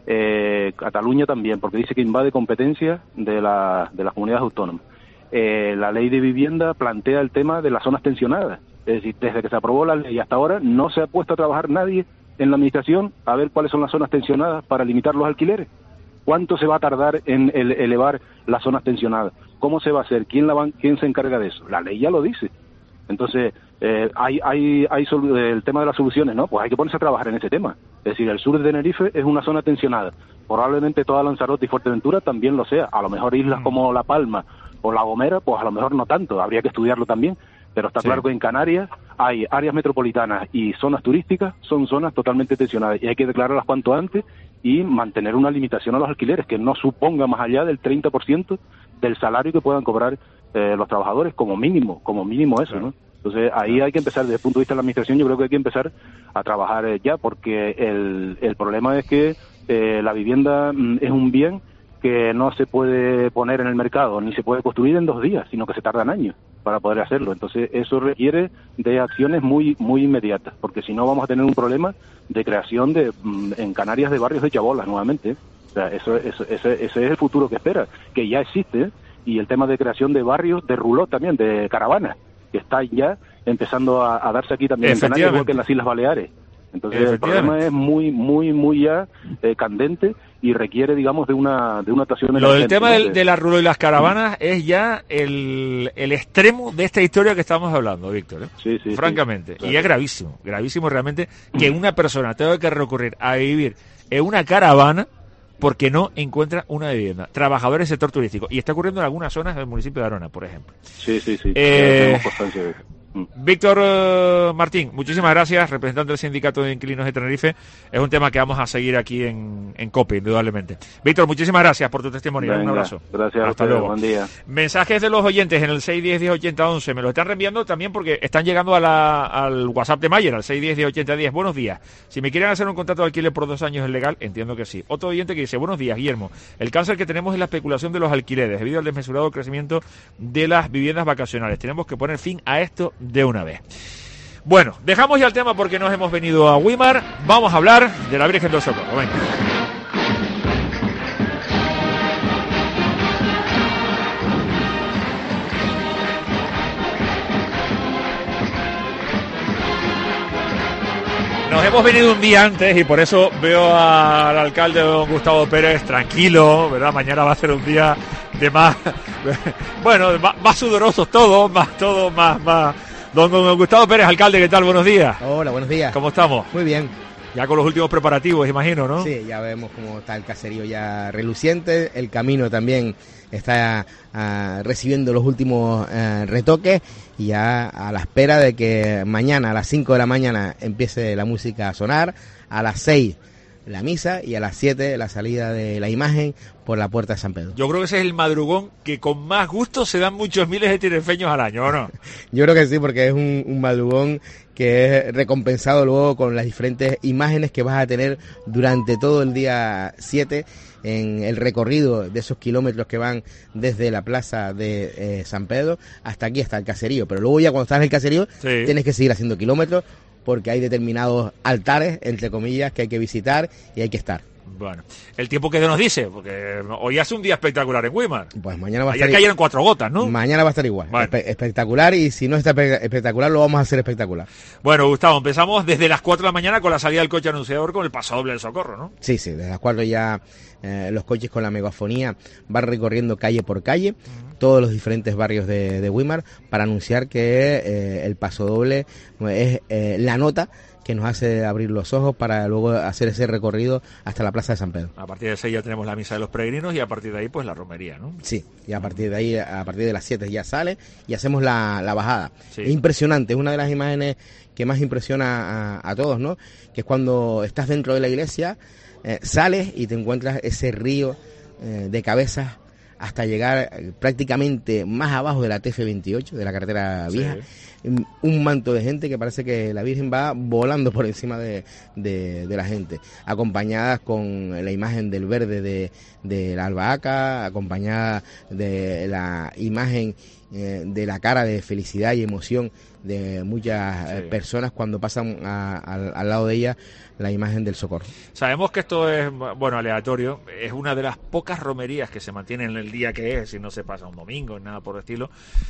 Eh, Cataluña también, porque dice que invade competencias de, la, de las comunidades autónomas. Eh, la ley de vivienda plantea el tema de las zonas tensionadas. Es decir, desde que se aprobó la ley hasta ahora no se ha puesto a trabajar nadie en la administración a ver cuáles son las zonas tensionadas para limitar los alquileres. ¿Cuánto se va a tardar en ele- elevar las zonas tensionadas? ¿Cómo se va a hacer? ¿Quién la va, quién se encarga de eso? La ley ya lo dice. Entonces, eh, hay, hay, hay solu- el tema de las soluciones, ¿no? Pues hay que ponerse a trabajar en ese tema. Es decir, el sur de Tenerife es una zona tensionada. Probablemente toda Lanzarote y Fuerteventura también lo sea. A lo mejor islas mm. como La Palma o La Gomera, pues a lo mejor no tanto. Habría que estudiarlo también. Pero está sí. claro que en Canarias hay áreas metropolitanas y zonas turísticas, son zonas totalmente tensionadas y hay que declararlas cuanto antes y mantener una limitación a los alquileres que no suponga más allá del treinta por ciento del salario que puedan cobrar eh, los trabajadores como mínimo, como mínimo eso, ¿no? Entonces ahí hay que empezar, desde el punto de vista de la administración, yo creo que hay que empezar a trabajar eh, ya, porque el, el problema es que eh, la vivienda mm, es un bien que no se puede poner en el mercado, ni se puede construir en dos días, sino que se tardan años para poder hacerlo. Entonces eso requiere de acciones muy muy inmediatas, porque si no vamos a tener un problema de creación de en Canarias de barrios de chabolas nuevamente. O sea, eso, eso ese, ese es el futuro que espera, que ya existe, y el tema de creación de barrios de rulot también, de caravanas, que está ya empezando a, a darse aquí también en Canarias, igual que en las Islas Baleares. Entonces el problema es muy muy muy ya eh, candente y requiere, digamos, de una de una actuación. Lo del tema del, de la rulo y las caravanas es ya el, el extremo de esta historia que estamos hablando, Víctor, ¿eh? Sí, sí, francamente. Sí, claro. Y es gravísimo, gravísimo realmente que una persona tenga que recurrir a vivir en una caravana porque no encuentra una vivienda. Trabajadores del sector turístico. Y está ocurriendo en algunas zonas del municipio de Arona, por ejemplo. Sí, sí, sí. Eh, tenemos constancia de eso. Víctor uh, Martín, muchísimas gracias, representante del Sindicato de Inquilinos de Tenerife. Es un tema que vamos a seguir aquí en, en COPE, indudablemente. Víctor, muchísimas gracias por tu testimonio. Venga, un abrazo. Gracias. Hasta luego. Buen día. Mensajes de los oyentes en el seis uno cero, diez, ochenta, once. Me los están reenviando también porque están llegando a la, al WhatsApp de Mayer, al seis uno cero, diez, ochenta, diez. Buenos días. Si me quieren hacer un contrato de alquiler por dos años, ¿es legal? Entiendo que sí. Otro oyente que dice, buenos días, Guillermo. El cáncer que tenemos es la especulación de los alquileres debido al desmesurado crecimiento de las viviendas vacacionales. Tenemos que poner fin a esto de una vez. Bueno, dejamos ya el tema porque nos hemos venido a Wimar. Vamos a hablar de la Virgen del Socorro. Venga. Nos hemos venido un día antes y por eso veo al alcalde don Gustavo Pérez tranquilo, ¿verdad? Mañana va a ser un día de más, bueno, más, más sudorosos todos, más todo, más, más. Don, don Gustavo Pérez, alcalde, ¿qué tal? Buenos días. Hola, buenos días. ¿Cómo estamos? Muy bien. Ya con los últimos preparativos, imagino, ¿no? Sí, ya vemos cómo está el caserío ya reluciente, el camino también está uh, recibiendo los últimos uh, retoques y ya a la espera de que mañana a las cinco de la mañana empiece la música a sonar, a las seis la misa y a las siete la salida de la imagen por la puerta de San Pedro. Yo creo que ese es el madrugón que con más gusto se dan muchos miles de tinerfeños al año, ¿o no? Yo creo que sí, porque es un, un madrugón que es recompensado luego con las diferentes imágenes que vas a tener durante todo el día siete en el recorrido de esos kilómetros que van desde la plaza de eh, San Pedro hasta aquí, hasta el caserío. Pero luego ya cuando estás en el caserío sí. tienes que seguir haciendo kilómetros porque hay determinados altares, entre comillas, que hay que visitar y hay que estar. Bueno, el tiempo que nos dice, porque hoy hace un día espectacular en Wimar. Pues mañana va a Ayer estar cayeron cuatro gotas, ¿no? Mañana va a estar igual, bueno. Espe- espectacular, y si no está espe- espectacular, lo vamos a hacer espectacular. Bueno, Gustavo, empezamos desde las cuatro de la mañana con la salida del coche anunciador con el paso doble del Socorro, ¿no? Sí, sí, desde las cuatro ya eh, los coches con la megafonía van recorriendo calle por calle, uh-huh. todos los diferentes barrios de, de Wimar, para anunciar que eh, el paso doble es eh, la nota que nos hace abrir los ojos para luego hacer ese recorrido hasta la Plaza de San Pedro. A partir de seis ya tenemos la misa de los peregrinos y a partir de ahí pues la romería, ¿no? Sí, y a partir de ahí, a partir de las siete ya sale y hacemos la, la bajada. Sí. Es impresionante, es una de las imágenes que más impresiona a, a todos, ¿no? Que es cuando estás dentro de la iglesia, eh, sales y te encuentras ese río eh, de cabezas hasta llegar prácticamente más abajo de la T F veintiocho, de la carretera vieja. Sí. Un manto de gente que parece que la Virgen va volando por encima de, de, de la gente, acompañadas con la imagen del verde de, de la albahaca, acompañada de la imagen eh, de la cara de felicidad y emoción de muchas sí. eh, personas cuando pasan a, a, al lado de ella la imagen del Socorro. Sabemos que esto es, bueno, aleatorio, es una de las pocas romerías que se mantienen en el día que es, si no se pasa un domingo, nada por el estilo,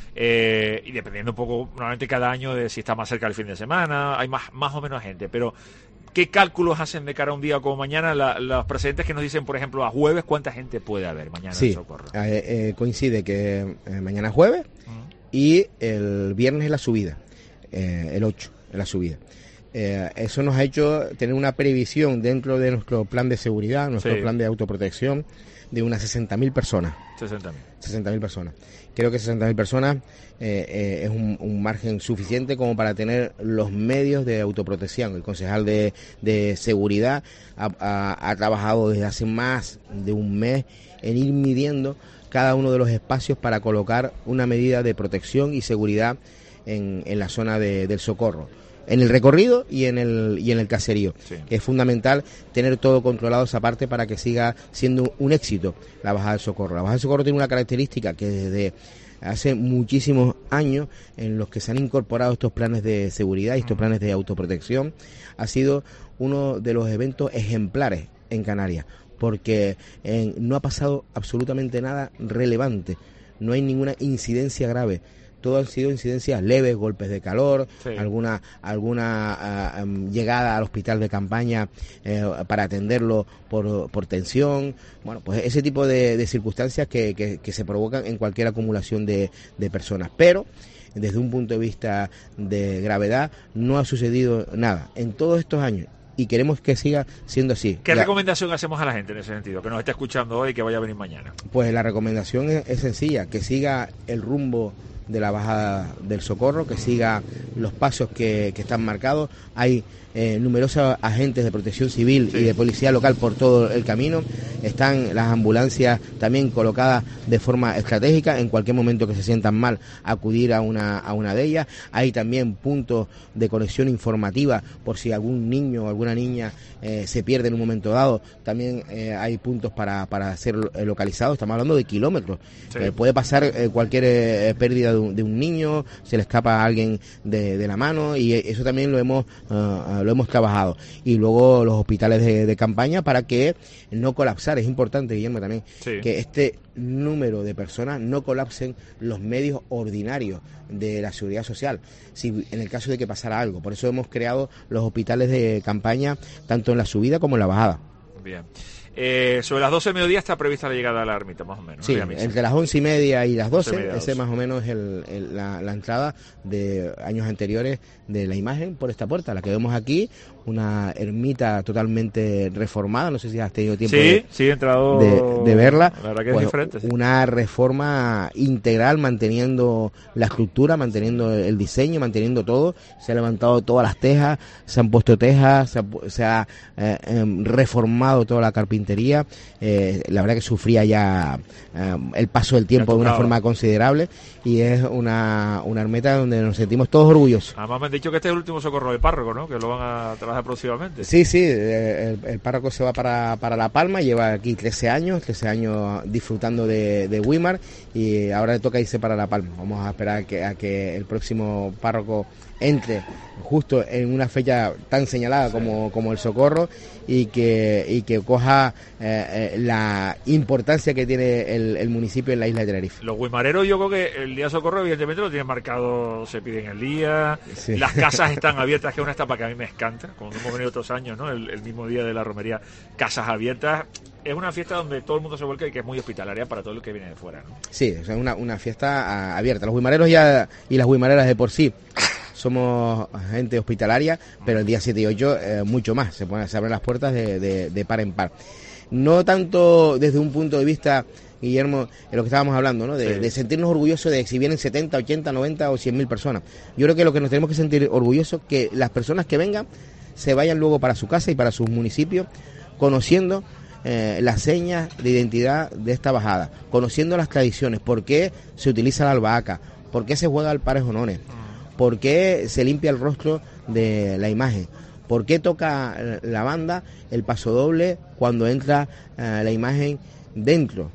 eh, y dependiendo un poco, normalmente cada año de si está más cerca del fin de semana, hay más, más o menos gente, pero ¿qué cálculos hacen de cara a un día como mañana? La, los presidentes que nos dicen, por ejemplo, a jueves, ¿cuánta gente puede haber mañana sí, en Socorro? Eh, eh, coincide que eh, mañana es jueves uh-huh. y el viernes es la subida, eh, el ocho es la subida. Eh, eso nos ha hecho tener una previsión dentro de nuestro plan de seguridad, nuestro sí. plan de autoprotección, de unas sesenta mil personas. sesenta mil personas. Creo que sesenta mil personas eh, eh, es un, un margen suficiente como para tener los medios de autoprotección. El concejal de, de seguridad ha, ha, ha trabajado desde hace más de un mes en ir midiendo cada uno de los espacios para colocar una medida de protección y seguridad en, en la zona de, del Socorro, en el recorrido y en el y en el caserío, sí. que es fundamental tener todo controlado esa parte para que siga siendo un éxito la bajada del Socorro. La bajada del Socorro tiene una característica que desde hace muchísimos años en los que se han incorporado estos planes de seguridad y estos planes de autoprotección ha sido uno de los eventos ejemplares en Canarias, porque en, no ha pasado absolutamente nada relevante, no hay ninguna incidencia grave. Todo han sido incidencias leves, golpes de calor, sí. alguna alguna uh, um, llegada al hospital de campaña eh, para atenderlo por, por tensión. Bueno, pues ese tipo de, de circunstancias que, que, que se provocan en cualquier acumulación de, de personas. Pero desde un punto de vista de gravedad no ha sucedido nada en todos estos años. Y queremos que siga siendo así. ¿Qué la, recomendación hacemos a la gente en ese sentido? Que nos esté escuchando hoy y que vaya a venir mañana. Pues la recomendación es, es sencilla, que siga el rumbo de la bajada del Socorro, que siga los pasos que, que están marcados. Hay eh, numerosos agentes de protección civil sí. y de policía local por todo el camino. Están las ambulancias también colocadas de forma estratégica, en cualquier momento que se sientan mal, acudir a una, a una de ellas. Hay también puntos de conexión informativa por si algún niño o alguna niña eh, se pierde en un momento dado. También eh, hay puntos para, para ser localizados. Estamos hablando de kilómetros. Sí. Eh, puede pasar eh, cualquier eh, pérdida de un, de un niño, se le escapa a alguien de, de la mano, y eso también lo hemos uh, lo hemos trabajado. Y luego los hospitales de, de campaña para que no colapsar. Es importante, Guillermo, también sí. que este número de personas no colapsen los medios ordinarios de la seguridad social, si en el caso de que pasara algo. Por eso hemos creado los hospitales de campaña tanto en la subida como en la bajada. Bien. Eh, sobre las doce del mediodía está prevista la llegada a la ermita, más o menos. Sí, ¿no? entre las once y media y las doce, ese más o menos es el, el, la, la entrada de años anteriores de la imagen por esta puerta, la que vemos aquí, una ermita totalmente reformada, no sé si has tenido tiempo sí, de, sí, he entrado, de, de verla. La verdad que pues, es diferente. Sí. Una reforma integral, manteniendo la estructura, manteniendo el diseño, manteniendo todo. Se han levantado todas las tejas, se han puesto tejas, se ha, se ha eh, eh, reformado toda la carpintería. Eh, la verdad que sufría ya eh, el paso del tiempo de una forma considerable, y es una, una ermita donde nos sentimos todos orgullosos. Además me han dicho que este es el último socorro del párroco, ¿no? Que lo van a trabajar próximamente. Sí, sí, el, el párroco se va para, para La Palma, lleva aquí trece años, trece años disfrutando de, de Wimar, y ahora le toca irse para La Palma. Vamos a esperar a que, a que el próximo párroco entre justo en una fecha tan señalada como, como el Socorro, y que, y que coja eh, eh, la importancia que tiene el, el municipio en la isla de Tenerife. Los wimareros, yo creo que el día Socorro evidentemente lo tienen marcado, se piden el día, sí. Las casas están abiertas, que es una etapa que a mí me encanta, como hemos venido otros años, ¿no? El, el mismo día de la romería, casas abiertas. Es una fiesta donde todo el mundo se vuelca y que es muy hospitalaria para todo el que viene de fuera, ¿no? Sí, es una, una fiesta abierta. Los wimareros ya y las wimareras de por sí somos gente hospitalaria, pero el día siete y ocho eh, mucho más, se, pone, se abren las puertas de, de, de par en par. No tanto desde un punto de vista, Guillermo, en lo que estábamos hablando, ¿no? De, sí. de sentirnos orgullosos de si vienen setenta, ochenta, noventa o cien mil personas. Yo creo que lo que nos tenemos que sentir orgullosos es que las personas que vengan se vayan luego para su casa y para sus municipios, conociendo eh, las señas de identidad de esta bajada, conociendo las tradiciones, por qué se utiliza la albahaca, por qué se juega al pares honores, por qué se limpia el rostro de la imagen, por qué toca la banda el paso doble cuando entra eh, la imagen dentro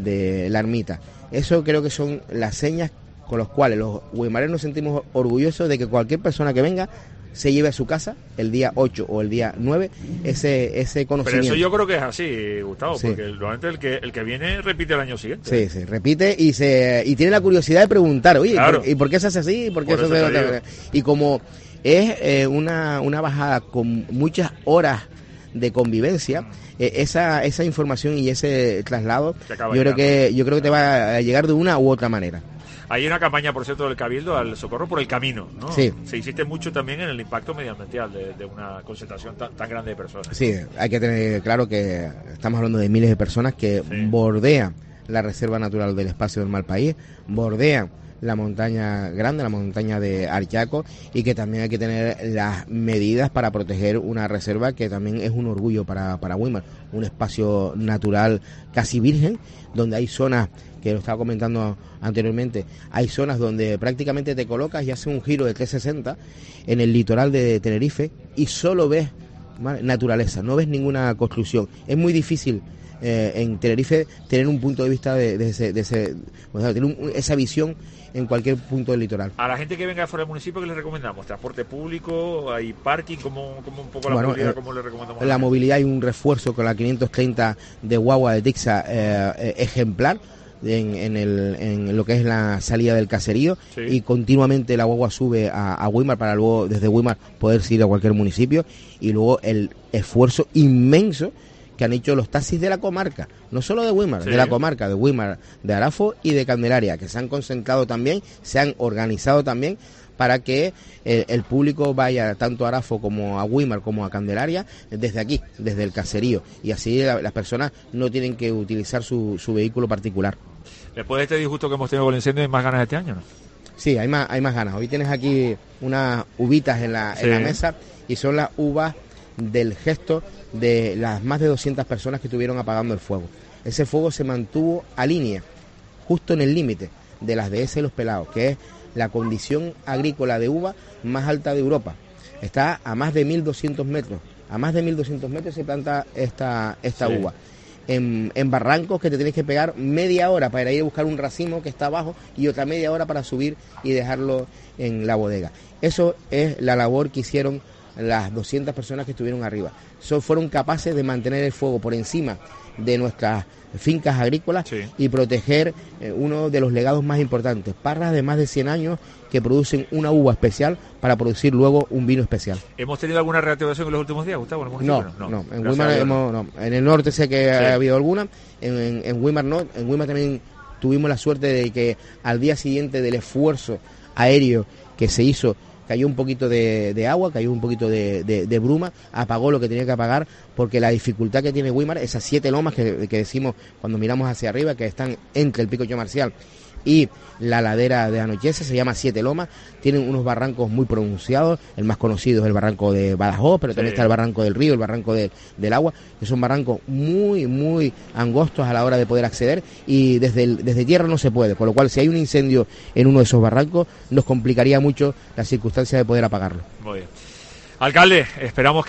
de la ermita. Eso creo que son las señas con las cuales los guimareros nos sentimos orgullosos de que cualquier persona que venga se lleve a su casa el día ocho o el día nueve ese ese conocimiento. Pero eso yo creo que es así, Gustavo, Sí. porque normalmente el que el que viene repite el año siguiente. Sí, sí, repite y se y tiene la curiosidad de preguntar, oye, Claro. ¿y por qué se hace así? ¿Por qué Por eso eso se te hace? digo. Y como es eh, una, una bajada con muchas horas de convivencia, eh, esa esa información y ese traslado, Te acaba yo creo llegando. que yo creo que te va a llegar de una u otra manera. Hay una campaña, por cierto, del Cabildo al socorro por el camino, ¿no? Sí. Se insiste mucho también en el impacto medioambiental de, de una concentración tan, tan grande de personas. Sí, hay que tener claro que estamos hablando de miles de personas que bordean la Reserva Natural del Espacio del Malpaís, bordean la montaña grande, la montaña de Archaco, y que también hay que tener las medidas para proteger una reserva que también es un orgullo para, para Güímar, un espacio natural casi virgen, donde hay zonas, que lo estaba comentando anteriormente, hay zonas donde prácticamente te colocas y haces un giro de trescientos sesenta en el litoral de Tenerife y solo ves, ¿vale?, naturaleza, no ves ninguna construcción. Es muy difícil eh, en Tenerife tener un punto de vista de, de ese, de ese o sea, tener un- esa visión en cualquier punto del litoral. A la gente que venga de fuera del municipio, ¿qué les recomendamos? ¿Transporte público? ¿Hay parking? ¿Cómo, cómo un poco la Bueno, movilidad? eh, ¿Cómo le recomendamos? La movilidad, hay un refuerzo con la quinientos treinta de guagua de Tixa eh, eh, ejemplar en, en, el, en lo que es la salida del caserío, Sí. y continuamente la guagua sube a, a Güímar para luego desde Güímar poder ir a cualquier municipio, y luego el esfuerzo inmenso que han hecho los taxis de la comarca, no solo de Güímar, Sí. de la comarca, de Güímar, de Arafo y de Candelaria, que se han concentrado también, se han organizado también para que eh, el público vaya tanto a Arafo como a Güímar como a Candelaria desde aquí, desde el caserío, y así la- las personas no tienen que utilizar su, su vehículo particular. Después de este disgusto que hemos tenido con el incendio, ¿hay más ganas este año, no? Sí, hay más, hay más ganas. Hoy tienes aquí unas uvitas en la, Sí. en la mesa, y son las uvas del gesto de las más de doscientas personas que estuvieron apagando el fuego. Ese fuego se mantuvo a línea, justo en el límite de las dehesas y los pelados, que es la condición agrícola de uva más alta de Europa. Está a más de mil doscientos metros. A más de mil doscientos metros se planta esta, esta Sí. uva. En, en barrancos que te tienes que pegar media hora para ir a buscar un racimo que está abajo y otra media hora para subir y dejarlo en la bodega. Eso es la labor que hicieron las doscientas personas que estuvieron arriba. So, fueron capaces de mantener el fuego por encima de nuestras fincas agrícolas y proteger eh, uno de los legados más importantes, parras de más de cien años que producen una uva especial para producir luego un vino especial. ¿Hemos tenido alguna reactivación en los últimos días, Gustavo? ¿En el No, municipio? no, en Gracias Güímar a Dios, hemos- no. En el norte sé que Sí. ha habido alguna, en, en, en Güímar no, en Güímar también tuvimos la suerte de que al día siguiente del esfuerzo aéreo que se hizo, cayó un poquito de, de agua, cayó un poquito de, de- de bruma, apagó lo que tenía que apagar, porque la dificultad que tiene Güímar, esas siete lomas que, que decimos cuando miramos hacia arriba, que están entre el Pico Yo Marcial y la ladera de Anocheza, se llama Siete Lomas, tienen unos barrancos muy pronunciados, el más conocido es el barranco de Badajoz, pero también Sí. está el barranco del río, el barranco de- del agua, que son barrancos muy, muy angostos a la hora de poder acceder, y desde, el- desde tierra no se puede, con lo cual si hay un incendio en uno de esos barrancos, nos complicaría mucho la circunstancia de poder apagarlo. Muy bien. Alcalde, esperamos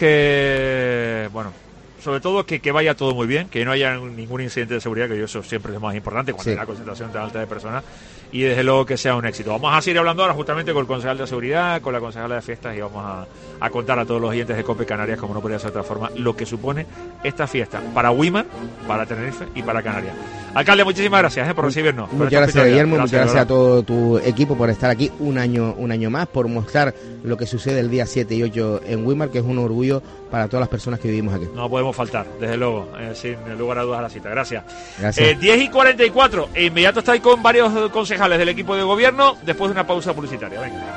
que, bueno, sobre todo que, que vaya todo muy bien, que no haya ningún incidente de seguridad, que eso siempre es lo más importante cuando Sí. hay una concentración tan alta de personas, y desde luego que sea un éxito. Vamos a seguir hablando ahora justamente con el concejal de seguridad, con la concejala de fiestas, y vamos a, a contar a todos los oyentes de COPE Canarias, como no podría ser de otra forma, lo que supone esta fiesta para Güímar, para Tenerife y para Canarias. Alcalde, muchísimas gracias eh, por recibirnos. por Muchas esta gracias, hospitalidad. Guillermo, muchas gracias de a todo tu equipo por estar aquí un año un año más, por mostrar lo que sucede el día siete y ocho en Güímar, que es un orgullo para todas las personas que vivimos aquí. No podemos faltar, desde luego, eh, sin lugar a dudas a la cita. Gracias. Gracias. Eh, diez y cuarenta y cuatro. E inmediato estáis con varios eh, concejales del equipo de gobierno después de una pausa publicitaria. Venga.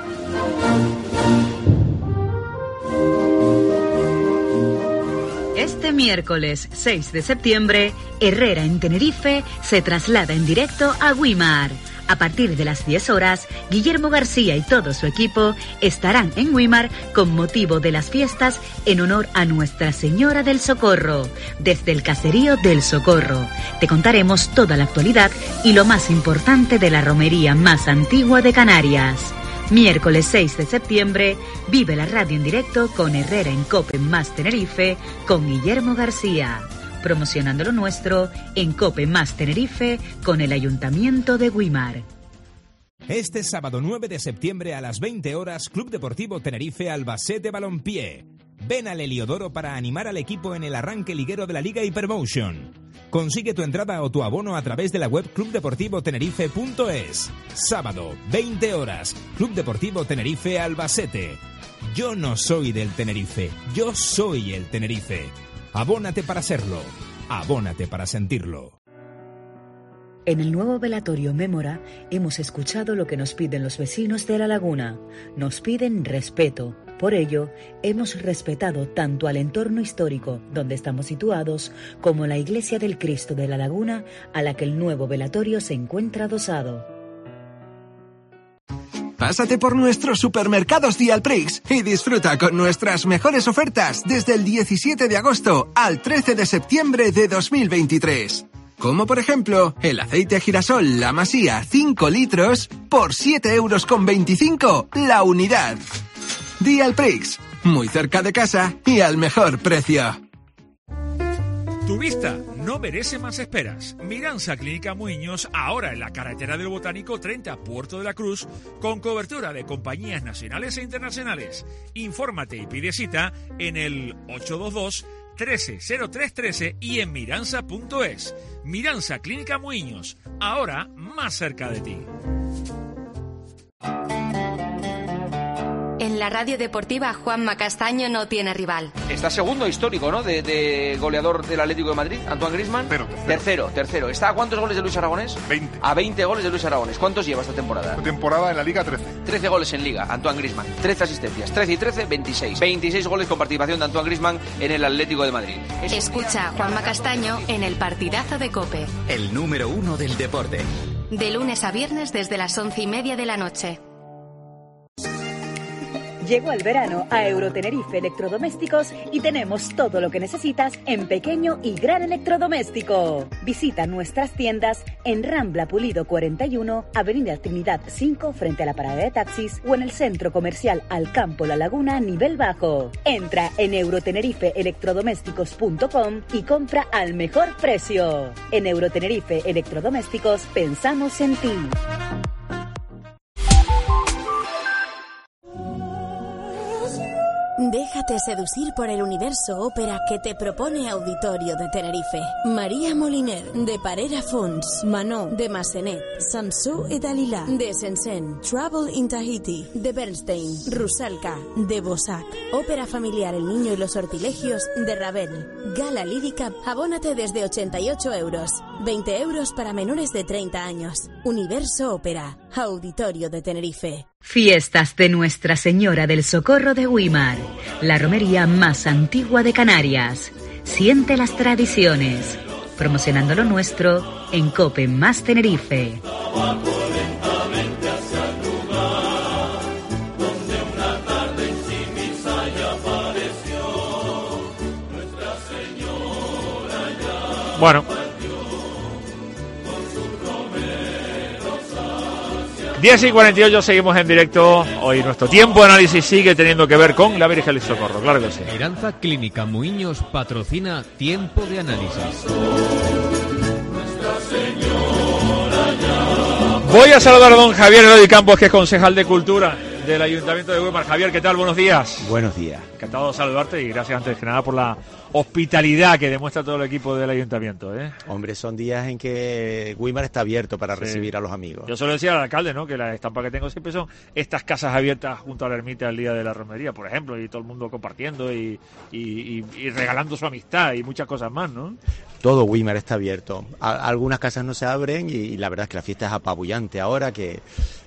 Este miércoles seis de septiembre, Herrera en Tenerife se traslada en directo a Güímar. A partir de las diez horas, Guillermo García y todo su equipo estarán en Güímar con motivo de las fiestas en honor a Nuestra Señora del Socorro, desde el caserío del Socorro. Te contaremos toda la actualidad y lo más importante de la romería más antigua de Canarias. Miércoles seis de septiembre, vive la radio en directo con Herrera en COPE más Tenerife con Guillermo García. Promocionando lo nuestro en COPE más Tenerife con el Ayuntamiento de Güímar. Este sábado nueve de septiembre a las veinte horas, Club Deportivo Tenerife Albacete Balompié. Ven al Heliodoro para animar al equipo en el arranque liguero de la Liga Hypermotion. Consigue tu entrada o tu abono a través de la web club deportivo tenerife punto es. Sábado, veinte horas, Club Deportivo Tenerife Albacete. Yo no soy del Tenerife, yo soy el Tenerife. Abónate para serlo, abónate para sentirlo. En el nuevo velatorio Mémora hemos escuchado lo que nos piden los vecinos de La Laguna. Nos piden respeto. Por ello, hemos respetado tanto al entorno histórico donde estamos situados como la Iglesia del Cristo de La Laguna, a la que el nuevo velatorio se encuentra adosado. Pásate por nuestros supermercados Dialprix y disfruta con nuestras mejores ofertas desde el diecisiete de agosto al trece de septiembre de dos mil veintitrés. Como por ejemplo, el aceite girasol La Masía cinco litros por siete euros con veinticinco la unidad. Dialprix, muy cerca de casa y al mejor precio. Tu vista no merece más esperas. Miranza Clínica Muiños, ahora en la carretera del Botánico treinta, Puerto de la Cruz, con cobertura de compañías nacionales e internacionales. Infórmate y pide cita en el ocho dos dos, trece cero tres trece y en miranza punto es. Miranza Clínica Muiños, ahora más cerca de ti. En la radio deportiva, Juanma Castaño no tiene rival. Está segundo histórico, ¿no? De, de goleador del Atlético de Madrid, Antoine Griezmann. Tercero, tercero. Tercero, tercero. ¿Está a cuántos goles de Luis Aragonés? veinte. A veinte goles de Luis Aragonés. ¿Cuántos lleva esta temporada? Esta temporada en la Liga, trece. trece goles en Liga, Antoine Griezmann. trece asistencias. trece y trece, veintiséis. veintiséis goles con participación de Antoine Griezmann en el Atlético de Madrid. Es... Escucha a Juanma Castaño en el partidazo de COPE. El número uno del deporte. De lunes a viernes desde las once y media de la noche. Llegó el verano a Eurotenerife Electrodomésticos y tenemos todo lo que necesitas en pequeño y gran electrodoméstico. Visita nuestras tiendas en Rambla Pulido cuarenta y uno, Avenida Trinidad cinco frente a la parada de taxis o en el centro comercial Alcampo La Laguna nivel bajo. Entra en eurotenerife electrodomésticos punto com y compra al mejor precio. En Eurotenerife Electrodomésticos pensamos en ti. Déjate seducir por el universo ópera que te propone Auditorio de Tenerife. María Moliner, de Parera Fons, Manon, de Massenet, Samsú y Dalila, de Sensen, Trouble in Tahiti, de Bernstein, Rusalka, de Bosac, Ópera Familiar El Niño y los Sortilegios, de Ravel, Gala Lírica, abónate desde ochenta y ocho euros, veinte euros para menores de treinta años. Universo Ópera, Auditorio de Tenerife. Fiestas de Nuestra Señora del Socorro de Güímar, la romería más antigua de Canarias. Siente las tradiciones, promocionando lo nuestro en COPE más Tenerife. Bueno, diez y cuarenta y ocho, seguimos en directo. Hoy nuestro tiempo de análisis sigue teniendo que ver con la Virgen del Socorro, claro que sí. Miranza Clínica Muiños patrocina Tiempo de Análisis. Voy a saludar a don Javier Eloy Campos, que es concejal de Cultura del Ayuntamiento de Güímar. Javier, ¿qué tal? Buenos días. Buenos días. Encantado de saludarte y gracias antes que nada por la hospitalidad que demuestra todo el equipo del Ayuntamiento, ¿eh? Hombre, son días en que Güímar está abierto para sí. recibir a los amigos. Yo solo decía al alcalde, ¿no?, que la estampa que tengo siempre son estas casas abiertas junto a la ermita el día de la romería, por ejemplo, y todo el mundo compartiendo y, y, y, y regalando su amistad y muchas cosas más, ¿no? Todo Güímar está abierto. A, algunas casas no se abren y, y la verdad es que la fiesta es apabullante ahora, que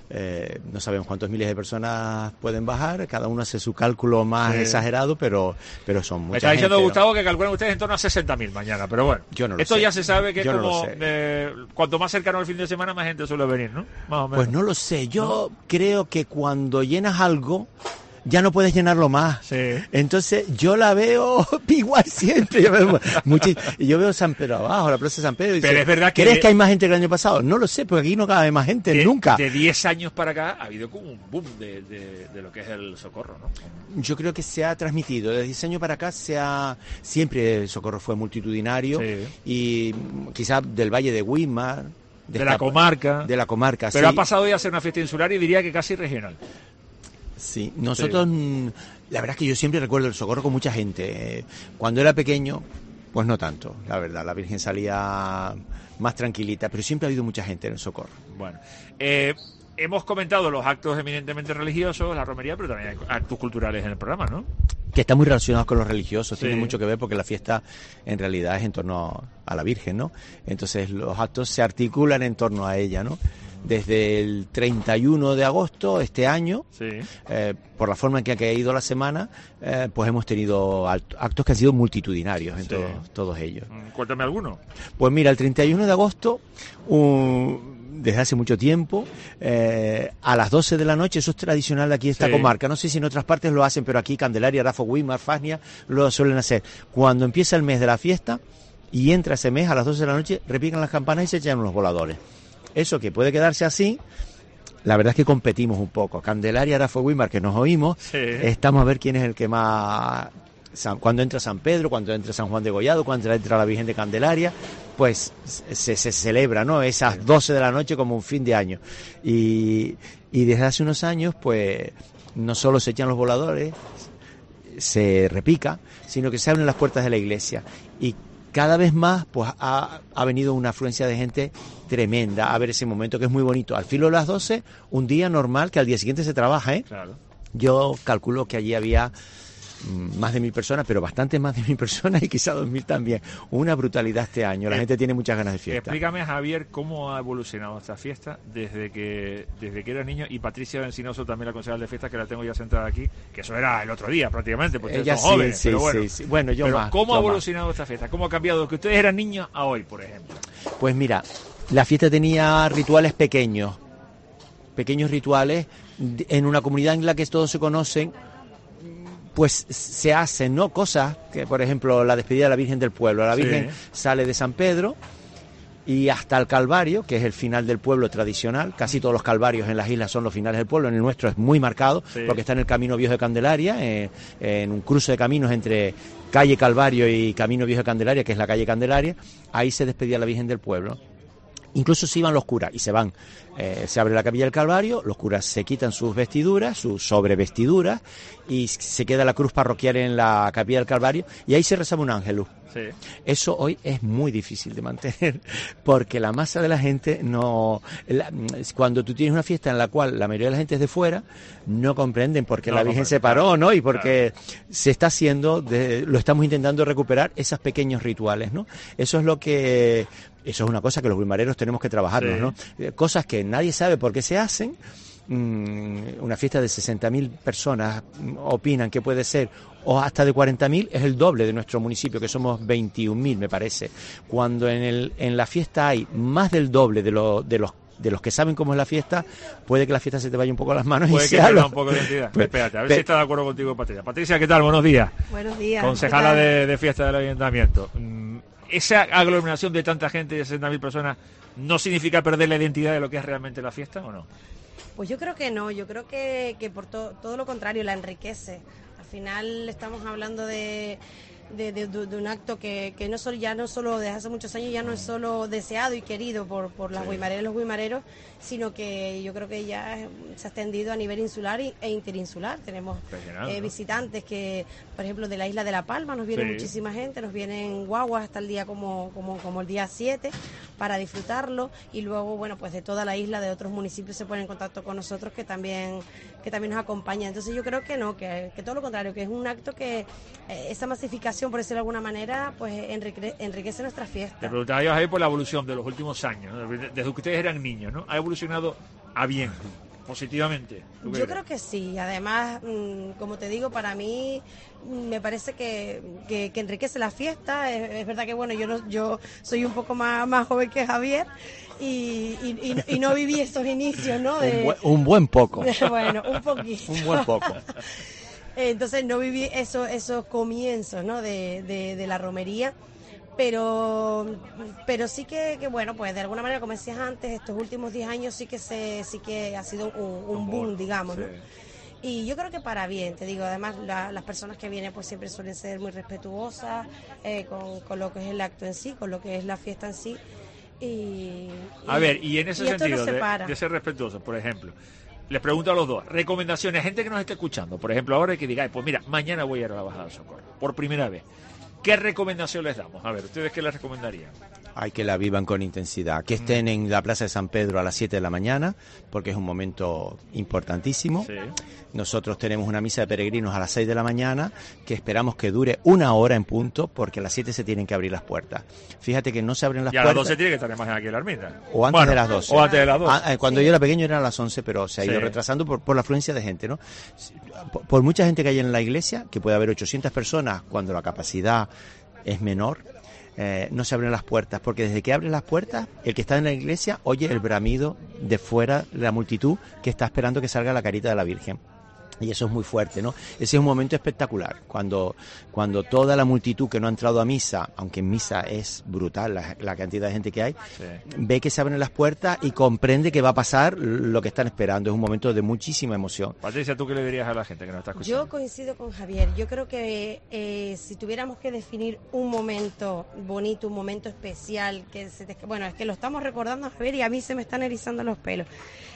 Eh, no sabemos cuántos miles de personas pueden bajar, cada uno hace su cálculo más Sí. exagerado, pero pero son muchas. Me está diciendo gente, ¿no? Gustavo que calculan ustedes en torno a sesenta mil mañana, pero bueno. Yo no lo Esto sé. ya se sabe que Yo es no lo como sé. eh, cuanto más cercano al fin de semana, más gente suele venir, ¿no? Más o menos. Pues no lo sé, yo creo que cuando llenas algo ya no puedes llenarlo más. Sí. Entonces yo la veo igual siempre. Yo veo, muchi- yo veo San Pedro abajo, la plaza de San Pedro. Y Pero dice, es verdad que ¿crees de- que hay más gente que el año pasado? No lo sé, porque aquí no cabe más gente, de, nunca. De diez años para acá ha habido como un boom de, de, de lo que es el socorro, ¿no? Yo creo que se ha transmitido. De diez años para acá se ha, siempre el socorro fue multitudinario y quizás del Valle de Weimar. De la comarca. De la comarca, Pero sí. ha pasado ya a ser una fiesta insular y diría que casi regional. Sí, nosotros, mm, la verdad es que yo siempre recuerdo el socorro con mucha gente. Eh, Cuando era pequeño, pues no tanto, la verdad. La Virgen salía más tranquilita, pero siempre ha habido mucha gente en el socorro. Bueno, eh, hemos comentado los actos eminentemente religiosos, la romería, pero también hay actos culturales en el programa, ¿no? Que está muy relacionado con los religiosos, Sí. tiene mucho que ver porque la fiesta en realidad es en torno a la Virgen, ¿no? Entonces los actos se articulan en torno a ella, ¿no? Desde el treinta y uno de agosto este año, Sí. eh, por la forma en que ha caído la semana, eh, pues hemos tenido alt- actos que han sido multitudinarios en Sí. todos, todos ellos. Mm, Cuéntame alguno. Pues mira, el treinta y uno de agosto, un- desde hace mucho tiempo, eh, a las doce de la noche, eso es tradicional de aquí de esta Sí. comarca, no sé si en otras partes lo hacen, pero aquí Candelaria, Rafo, Weimar, Fasnia lo suelen hacer. Cuando empieza el mes de la fiesta y entra ese mes a las doce de la noche, repican las campanas y se echan los voladores. Eso que puede quedarse así, la verdad es que competimos un poco. Candelaria, Rafo, Weimar, que nos oímos, Sí. estamos a ver quién es el que más... San- cuando entra San Pedro, cuando entra San Juan de Gollado, cuando entra la Virgen de Candelaria, pues se, se celebra, ¿no? Esas doce de la noche como un fin de año. Y, y desde hace unos años, pues no solo se echan los voladores, se repica, sino que se abren las puertas de la iglesia. Y cada vez más, pues ha, ha venido una afluencia de gente tremenda a ver ese momento que es muy bonito. Al filo de las doce, un día normal que al día siguiente se trabaja, ¿eh? Claro. Yo calculo que allí había mm, más de mil personas, pero bastante más de mil personas y quizá dos mil también. Una brutalidad este año. La Eh, gente tiene muchas ganas de fiesta. Explícame, Javier, cómo ha evolucionado esta fiesta desde que desde que era niño, y Patricia Encinoso, también la concejal de fiestas, que la tengo ya sentada aquí, que eso era el otro día prácticamente, porque Ella ustedes son sí, jóvenes, sí, pero bueno. sí, sí. Bueno, yo Pero más, ¿cómo yo ha más. evolucionado esta fiesta? ¿Cómo ha cambiado de que ustedes eran niños a hoy, por ejemplo? Pues mira, la fiesta tenía rituales pequeños, pequeños rituales de- en una comunidad en la que todos se conocen, pues se hacen, ¿no? Cosas que, por ejemplo, la despedida de la Virgen del Pueblo. La Sí. Virgen sale de San Pedro y hasta el Calvario, que es el final del pueblo tradicional. Casi todos los calvarios en las islas son los finales del pueblo. En el nuestro es muy marcado, Sí. porque está en el Camino Viejo de Candelaria, eh, en un cruce de caminos entre calle Calvario y Camino Viejo de Candelaria, que es la calle Candelaria. Ahí se despedía la Virgen del Pueblo. Incluso se iban los curas y se van. Eh, se abre la capilla del Calvario, los curas se quitan sus vestiduras, sus sobrevestiduras, y se queda la cruz parroquial en la capilla del Calvario, y ahí se rezaba un ángelus. Sí. Eso hoy es muy difícil de mantener, porque la masa de la gente no... la- cuando tú tienes una fiesta en la cual la mayoría de la gente es de fuera, no comprenden por qué No la Virgen comprenden, se paró, claro, ¿no? Y porque se está haciendo, de- lo estamos intentando recuperar, esos pequeños rituales, ¿no? Eso es lo que... Eso es una cosa que los guimareros tenemos que trabajarnos, Sí. ¿no? Eh, Cosas que nadie sabe por qué se hacen. Mm, una fiesta de sesenta mil personas mm, opinan que puede ser, o hasta de cuarenta mil, es el doble de nuestro municipio, que somos veintiún mil, me parece. Cuando en, el, en la fiesta hay más del doble de, lo, de los de los que saben cómo es la fiesta, puede que la fiesta se te vaya un poco a las manos Puede y que sea pierda lo- un poco de identidad. Pues, Espérate, a ver pe- si está de acuerdo contigo, Patricia. Patricia, ¿qué tal? Buenos días. Buenos días. Concejala ¿Qué tal? de, de fiesta del ayuntamiento. Mm, ¿Esa aglomeración de tanta gente, de sesenta mil personas, no significa perder la identidad de lo que es realmente la fiesta o no? Pues yo creo que no, yo creo que, que por to- todo lo contrario, la enriquece. Al final estamos hablando de, de, de- de un acto que, que no solo, ya no solo desde hace muchos años ya no es solo deseado y querido por, por las guimareras y los guimareros, sino que yo creo que ya se ha extendido a nivel insular y- e interinsular. Tenemos Impresionante, eh, ¿no? visitantes que, por ejemplo, de la isla de La Palma nos viene Sí. muchísima gente, nos vienen guaguas hasta el día como, como, como el día siete para disfrutarlo, y luego, bueno, pues de toda la isla, de otros municipios se ponen en contacto con nosotros que también que también nos acompañan. Entonces yo creo que no, que, que todo lo contrario, que es un acto que eh, esa masificación, por decirlo de alguna manera, pues enrique- enriquece nuestra fiesta. Te preguntaba yo, Javier, por la evolución de los últimos años, ¿no? Desde que ustedes eran niños, ¿no? ¿Ha evolucionado a bien positivamente? Yo creo que sí, además, mmm, como te digo, para mí me parece que, que, que enriquece la fiesta. Es, es verdad que bueno, yo no, yo soy un poco más, más joven que Javier y, y, y, y no viví esos inicios, ¿no? De, un, buen, un buen poco. Bueno, un poquito. Un buen poco. Entonces no viví eso, esos comienzos, ¿no? de, de, de la romería. Pero pero sí que, que bueno, pues de alguna manera, como decías antes, estos últimos diez años sí que se sí que ha sido un, un boom, digamos, ¿no? Y yo creo que para bien, te digo, además la, las personas que vienen pues siempre suelen ser muy respetuosas eh, con, con lo que es el acto en sí, con lo que es la fiesta en sí. Y, a y, ver, y en ese y sentido de, de ser respetuosos, por ejemplo, les pregunto a los dos, recomendaciones, gente que nos esté escuchando, por ejemplo, ahora que diga, pues mira, mañana voy a ir a la Bajada del Socorro, por primera vez. ¿Qué recomendación les damos? A ver, ¿ustedes qué les recomendarían? Hay que la vivan con intensidad, que estén en la Plaza de San Pedro a las siete de la mañana, porque es un momento importantísimo. Sí. Nosotros tenemos una misa de peregrinos a las seis de la mañana, que esperamos que dure una hora en punto, porque a las siete se tienen que abrir las puertas. Fíjate que no se abren las puertas. Y a puertas. las doce tiene que estar en imagen aquí en la ermita. O antes bueno, de las doce. O antes de las doce. Ah, cuando sí. yo era pequeño era a las once, pero se ha ido sí. retrasando por, por la afluencia de gente, ¿no? Por, por mucha gente que hay en la iglesia, que puede haber ochocientas personas, cuando la capacidad es menor, eh, no se abren las puertas, porque desde que abren las puertas, el que está en la iglesia oye el bramido de fuera de la multitud que está esperando que salga la carita de la Virgen. Y eso es muy fuerte, ¿no? Ese es un momento espectacular, cuando cuando toda la multitud que no ha entrado a misa, aunque en misa es brutal la, la cantidad de gente que hay, sí. ve que se abren las puertas y comprende que va a pasar lo que están esperando. Es un momento de muchísima emoción. Patricia, ¿tú qué le dirías a la gente que nos está escuchando? Yo coincido con Javier. Yo creo que eh, si tuviéramos que definir un momento bonito, un momento especial, que se te, bueno, es que lo estamos recordando, Javier, y a mí se me están erizando los pelos.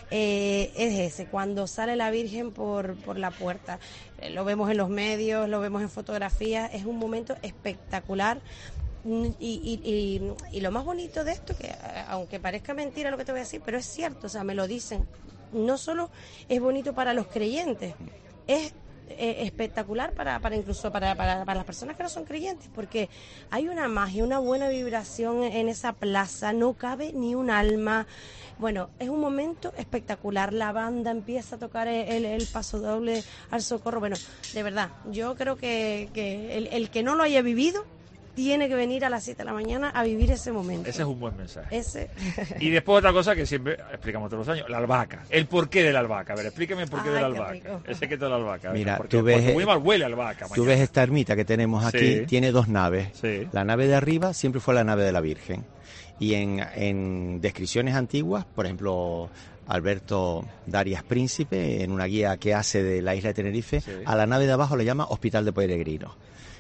Eh, es ese, cuando sale la Virgen por, por la puerta. Eh, lo vemos en los medios, lo vemos en fotografías, es un momento espectacular. Y, y, y, y lo más bonito de esto, que aunque parezca mentira lo que te voy a decir, pero es cierto, o sea, me lo dicen, no solo es bonito para los creyentes, es eh, espectacular para, para incluso para, para, para las personas que no son creyentes, porque hay una magia, una buena vibración en esa plaza, no cabe ni un alma. Bueno, es un momento espectacular. La banda empieza a tocar el, el paso doble al Socorro. Bueno, de verdad, yo creo que, que el, el que no lo haya vivido tiene que venir a las siete de la mañana a vivir ese momento. Ese es un buen mensaje. Ese. Y después otra cosa que siempre explicamos todos los años, la albahaca. El porqué de la albahaca. A ver, explíqueme el porqué Ay, de la albahaca. Rico. Ese que toda la albahaca. Mira, porque, tú ves, porque muy mal huele albahaca. Tú ves esta ermita que tenemos aquí, sí. tiene dos naves. Sí. La nave de arriba siempre fue la nave de la Virgen. Y en, en descripciones antiguas, por ejemplo, Alberto Darias Príncipe, en una guía que hace de la isla de Tenerife, sí. a la nave de abajo le llama Hospital de Peregrinos.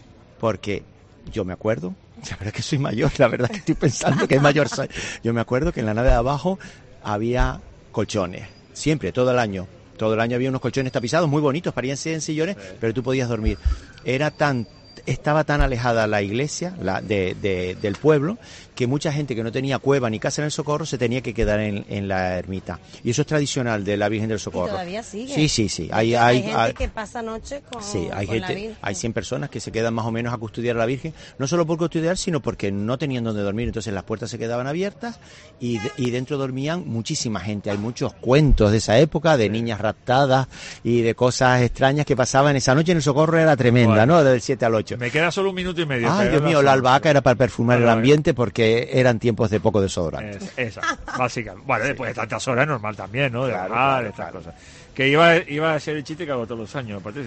Porque yo me acuerdo, la verdad es que soy mayor, la verdad es que estoy pensando que es mayor soy. Yo me acuerdo que en la nave de abajo había colchones, siempre, todo el año. Todo el año había unos colchones tapizados muy bonitos, parecían en sillones, sí. pero tú podías dormir. Era tan... Estaba tan alejada la iglesia la de, de, del pueblo que mucha gente que no tenía cueva ni casa en el Socorro se tenía que quedar en, en la ermita. Y eso es tradicional de la Virgen del Socorro. ¿Y todavía sigue? Sí, sí, sí. Hay, hay, hay gente hay, que pasa noche con, sí, hay con gente, la Virgen. Hay cien personas que se quedan más o menos a custodiar a la Virgen, no solo por custodiar, sino porque no tenían donde dormir. Entonces las puertas se quedaban abiertas y, de, y dentro dormían muchísima gente. Hay muchos cuentos de esa época, de niñas raptadas y de cosas extrañas que pasaban esa noche en el Socorro. Era tremenda, bueno, ¿no? Del siete al ocho. Me queda solo un minuto y medio. Ay, Dios mío, la albahaca era para perfumar el ambiente porque eran tiempos de poco desodorante. Es, esa, básicamente. Bueno, después de tantas horas es normal también, ¿no? De claro, bajar, claro, estas claro. cosas. Que iba, iba a ser el chiste que hago todos los años, aparte.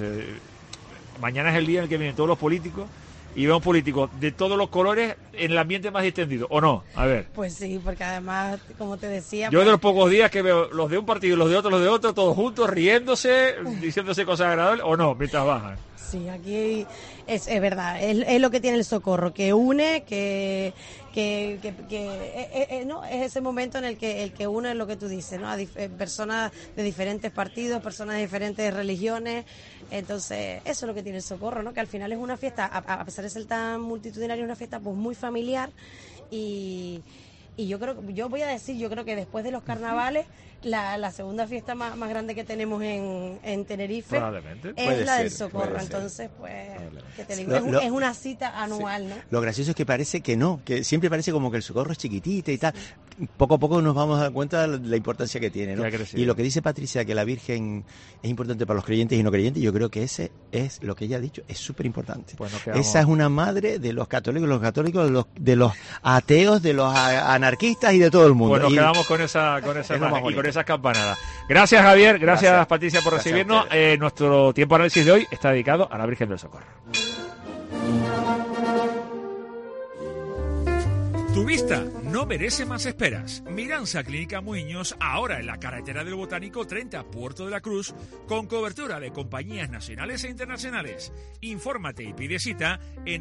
Mañana es el día en el que vienen todos los políticos y vemos políticos de todos los colores en el ambiente más distendido, ¿o no? A ver. Pues sí, porque además, como te decía... Yo pues... de los pocos días que veo los de un partido, los de otro, los de otro, todos juntos, riéndose, diciéndose cosas agradables, ¿o no? Mientras bajan. Sí, aquí es, es verdad, es, es lo que tiene el Socorro, que une, que que, que, que eh, eh, no es ese momento en el que el que une es lo que tú dices, ¿no? A dif- eh, personas de diferentes partidos, personas de diferentes religiones, entonces eso es lo que tiene el Socorro, ¿no? Que al final es una fiesta, a, a pesar de ser tan multitudinaria, es una fiesta pues muy familiar y y yo creo, yo voy a decir, yo creo que después de los carnavales, la, la segunda fiesta más, más grande que tenemos en, en Tenerife es puede la ser, del Socorro. Entonces, pues, que te digo, lo, es, un, lo, es una cita anual, sí. ¿no? Lo gracioso es que parece que no, que siempre parece como que el Socorro es chiquitita y tal. poco a poco nos vamos a dar cuenta de la importancia que tiene, ¿no? Que Y lo que dice Patricia, que la Virgen es importante para los creyentes y no creyentes, yo creo que ese es lo que ella ha dicho, es súper importante. Pues nos quedamos- Esa es una madre de los católicos, los católicos, de los, de los ateos, de los a- anarquistas y de todo el mundo. Pues nos Y- quedamos con esa, con esa Es lo más imagen y con bonito. esas campanadas. Gracias, Javier. Gracias, Gracias. Patricia, por Gracias a recibirnos. Eh, nuestro tiempo de análisis de hoy está dedicado a la Virgen del Socorro. Tu vista no merece más esperas. Miranza Clínica Muñoz, ahora en la carretera del Botánico treinta, Puerto de la Cruz, con cobertura de compañías nacionales e internacionales. Infórmate y pide cita en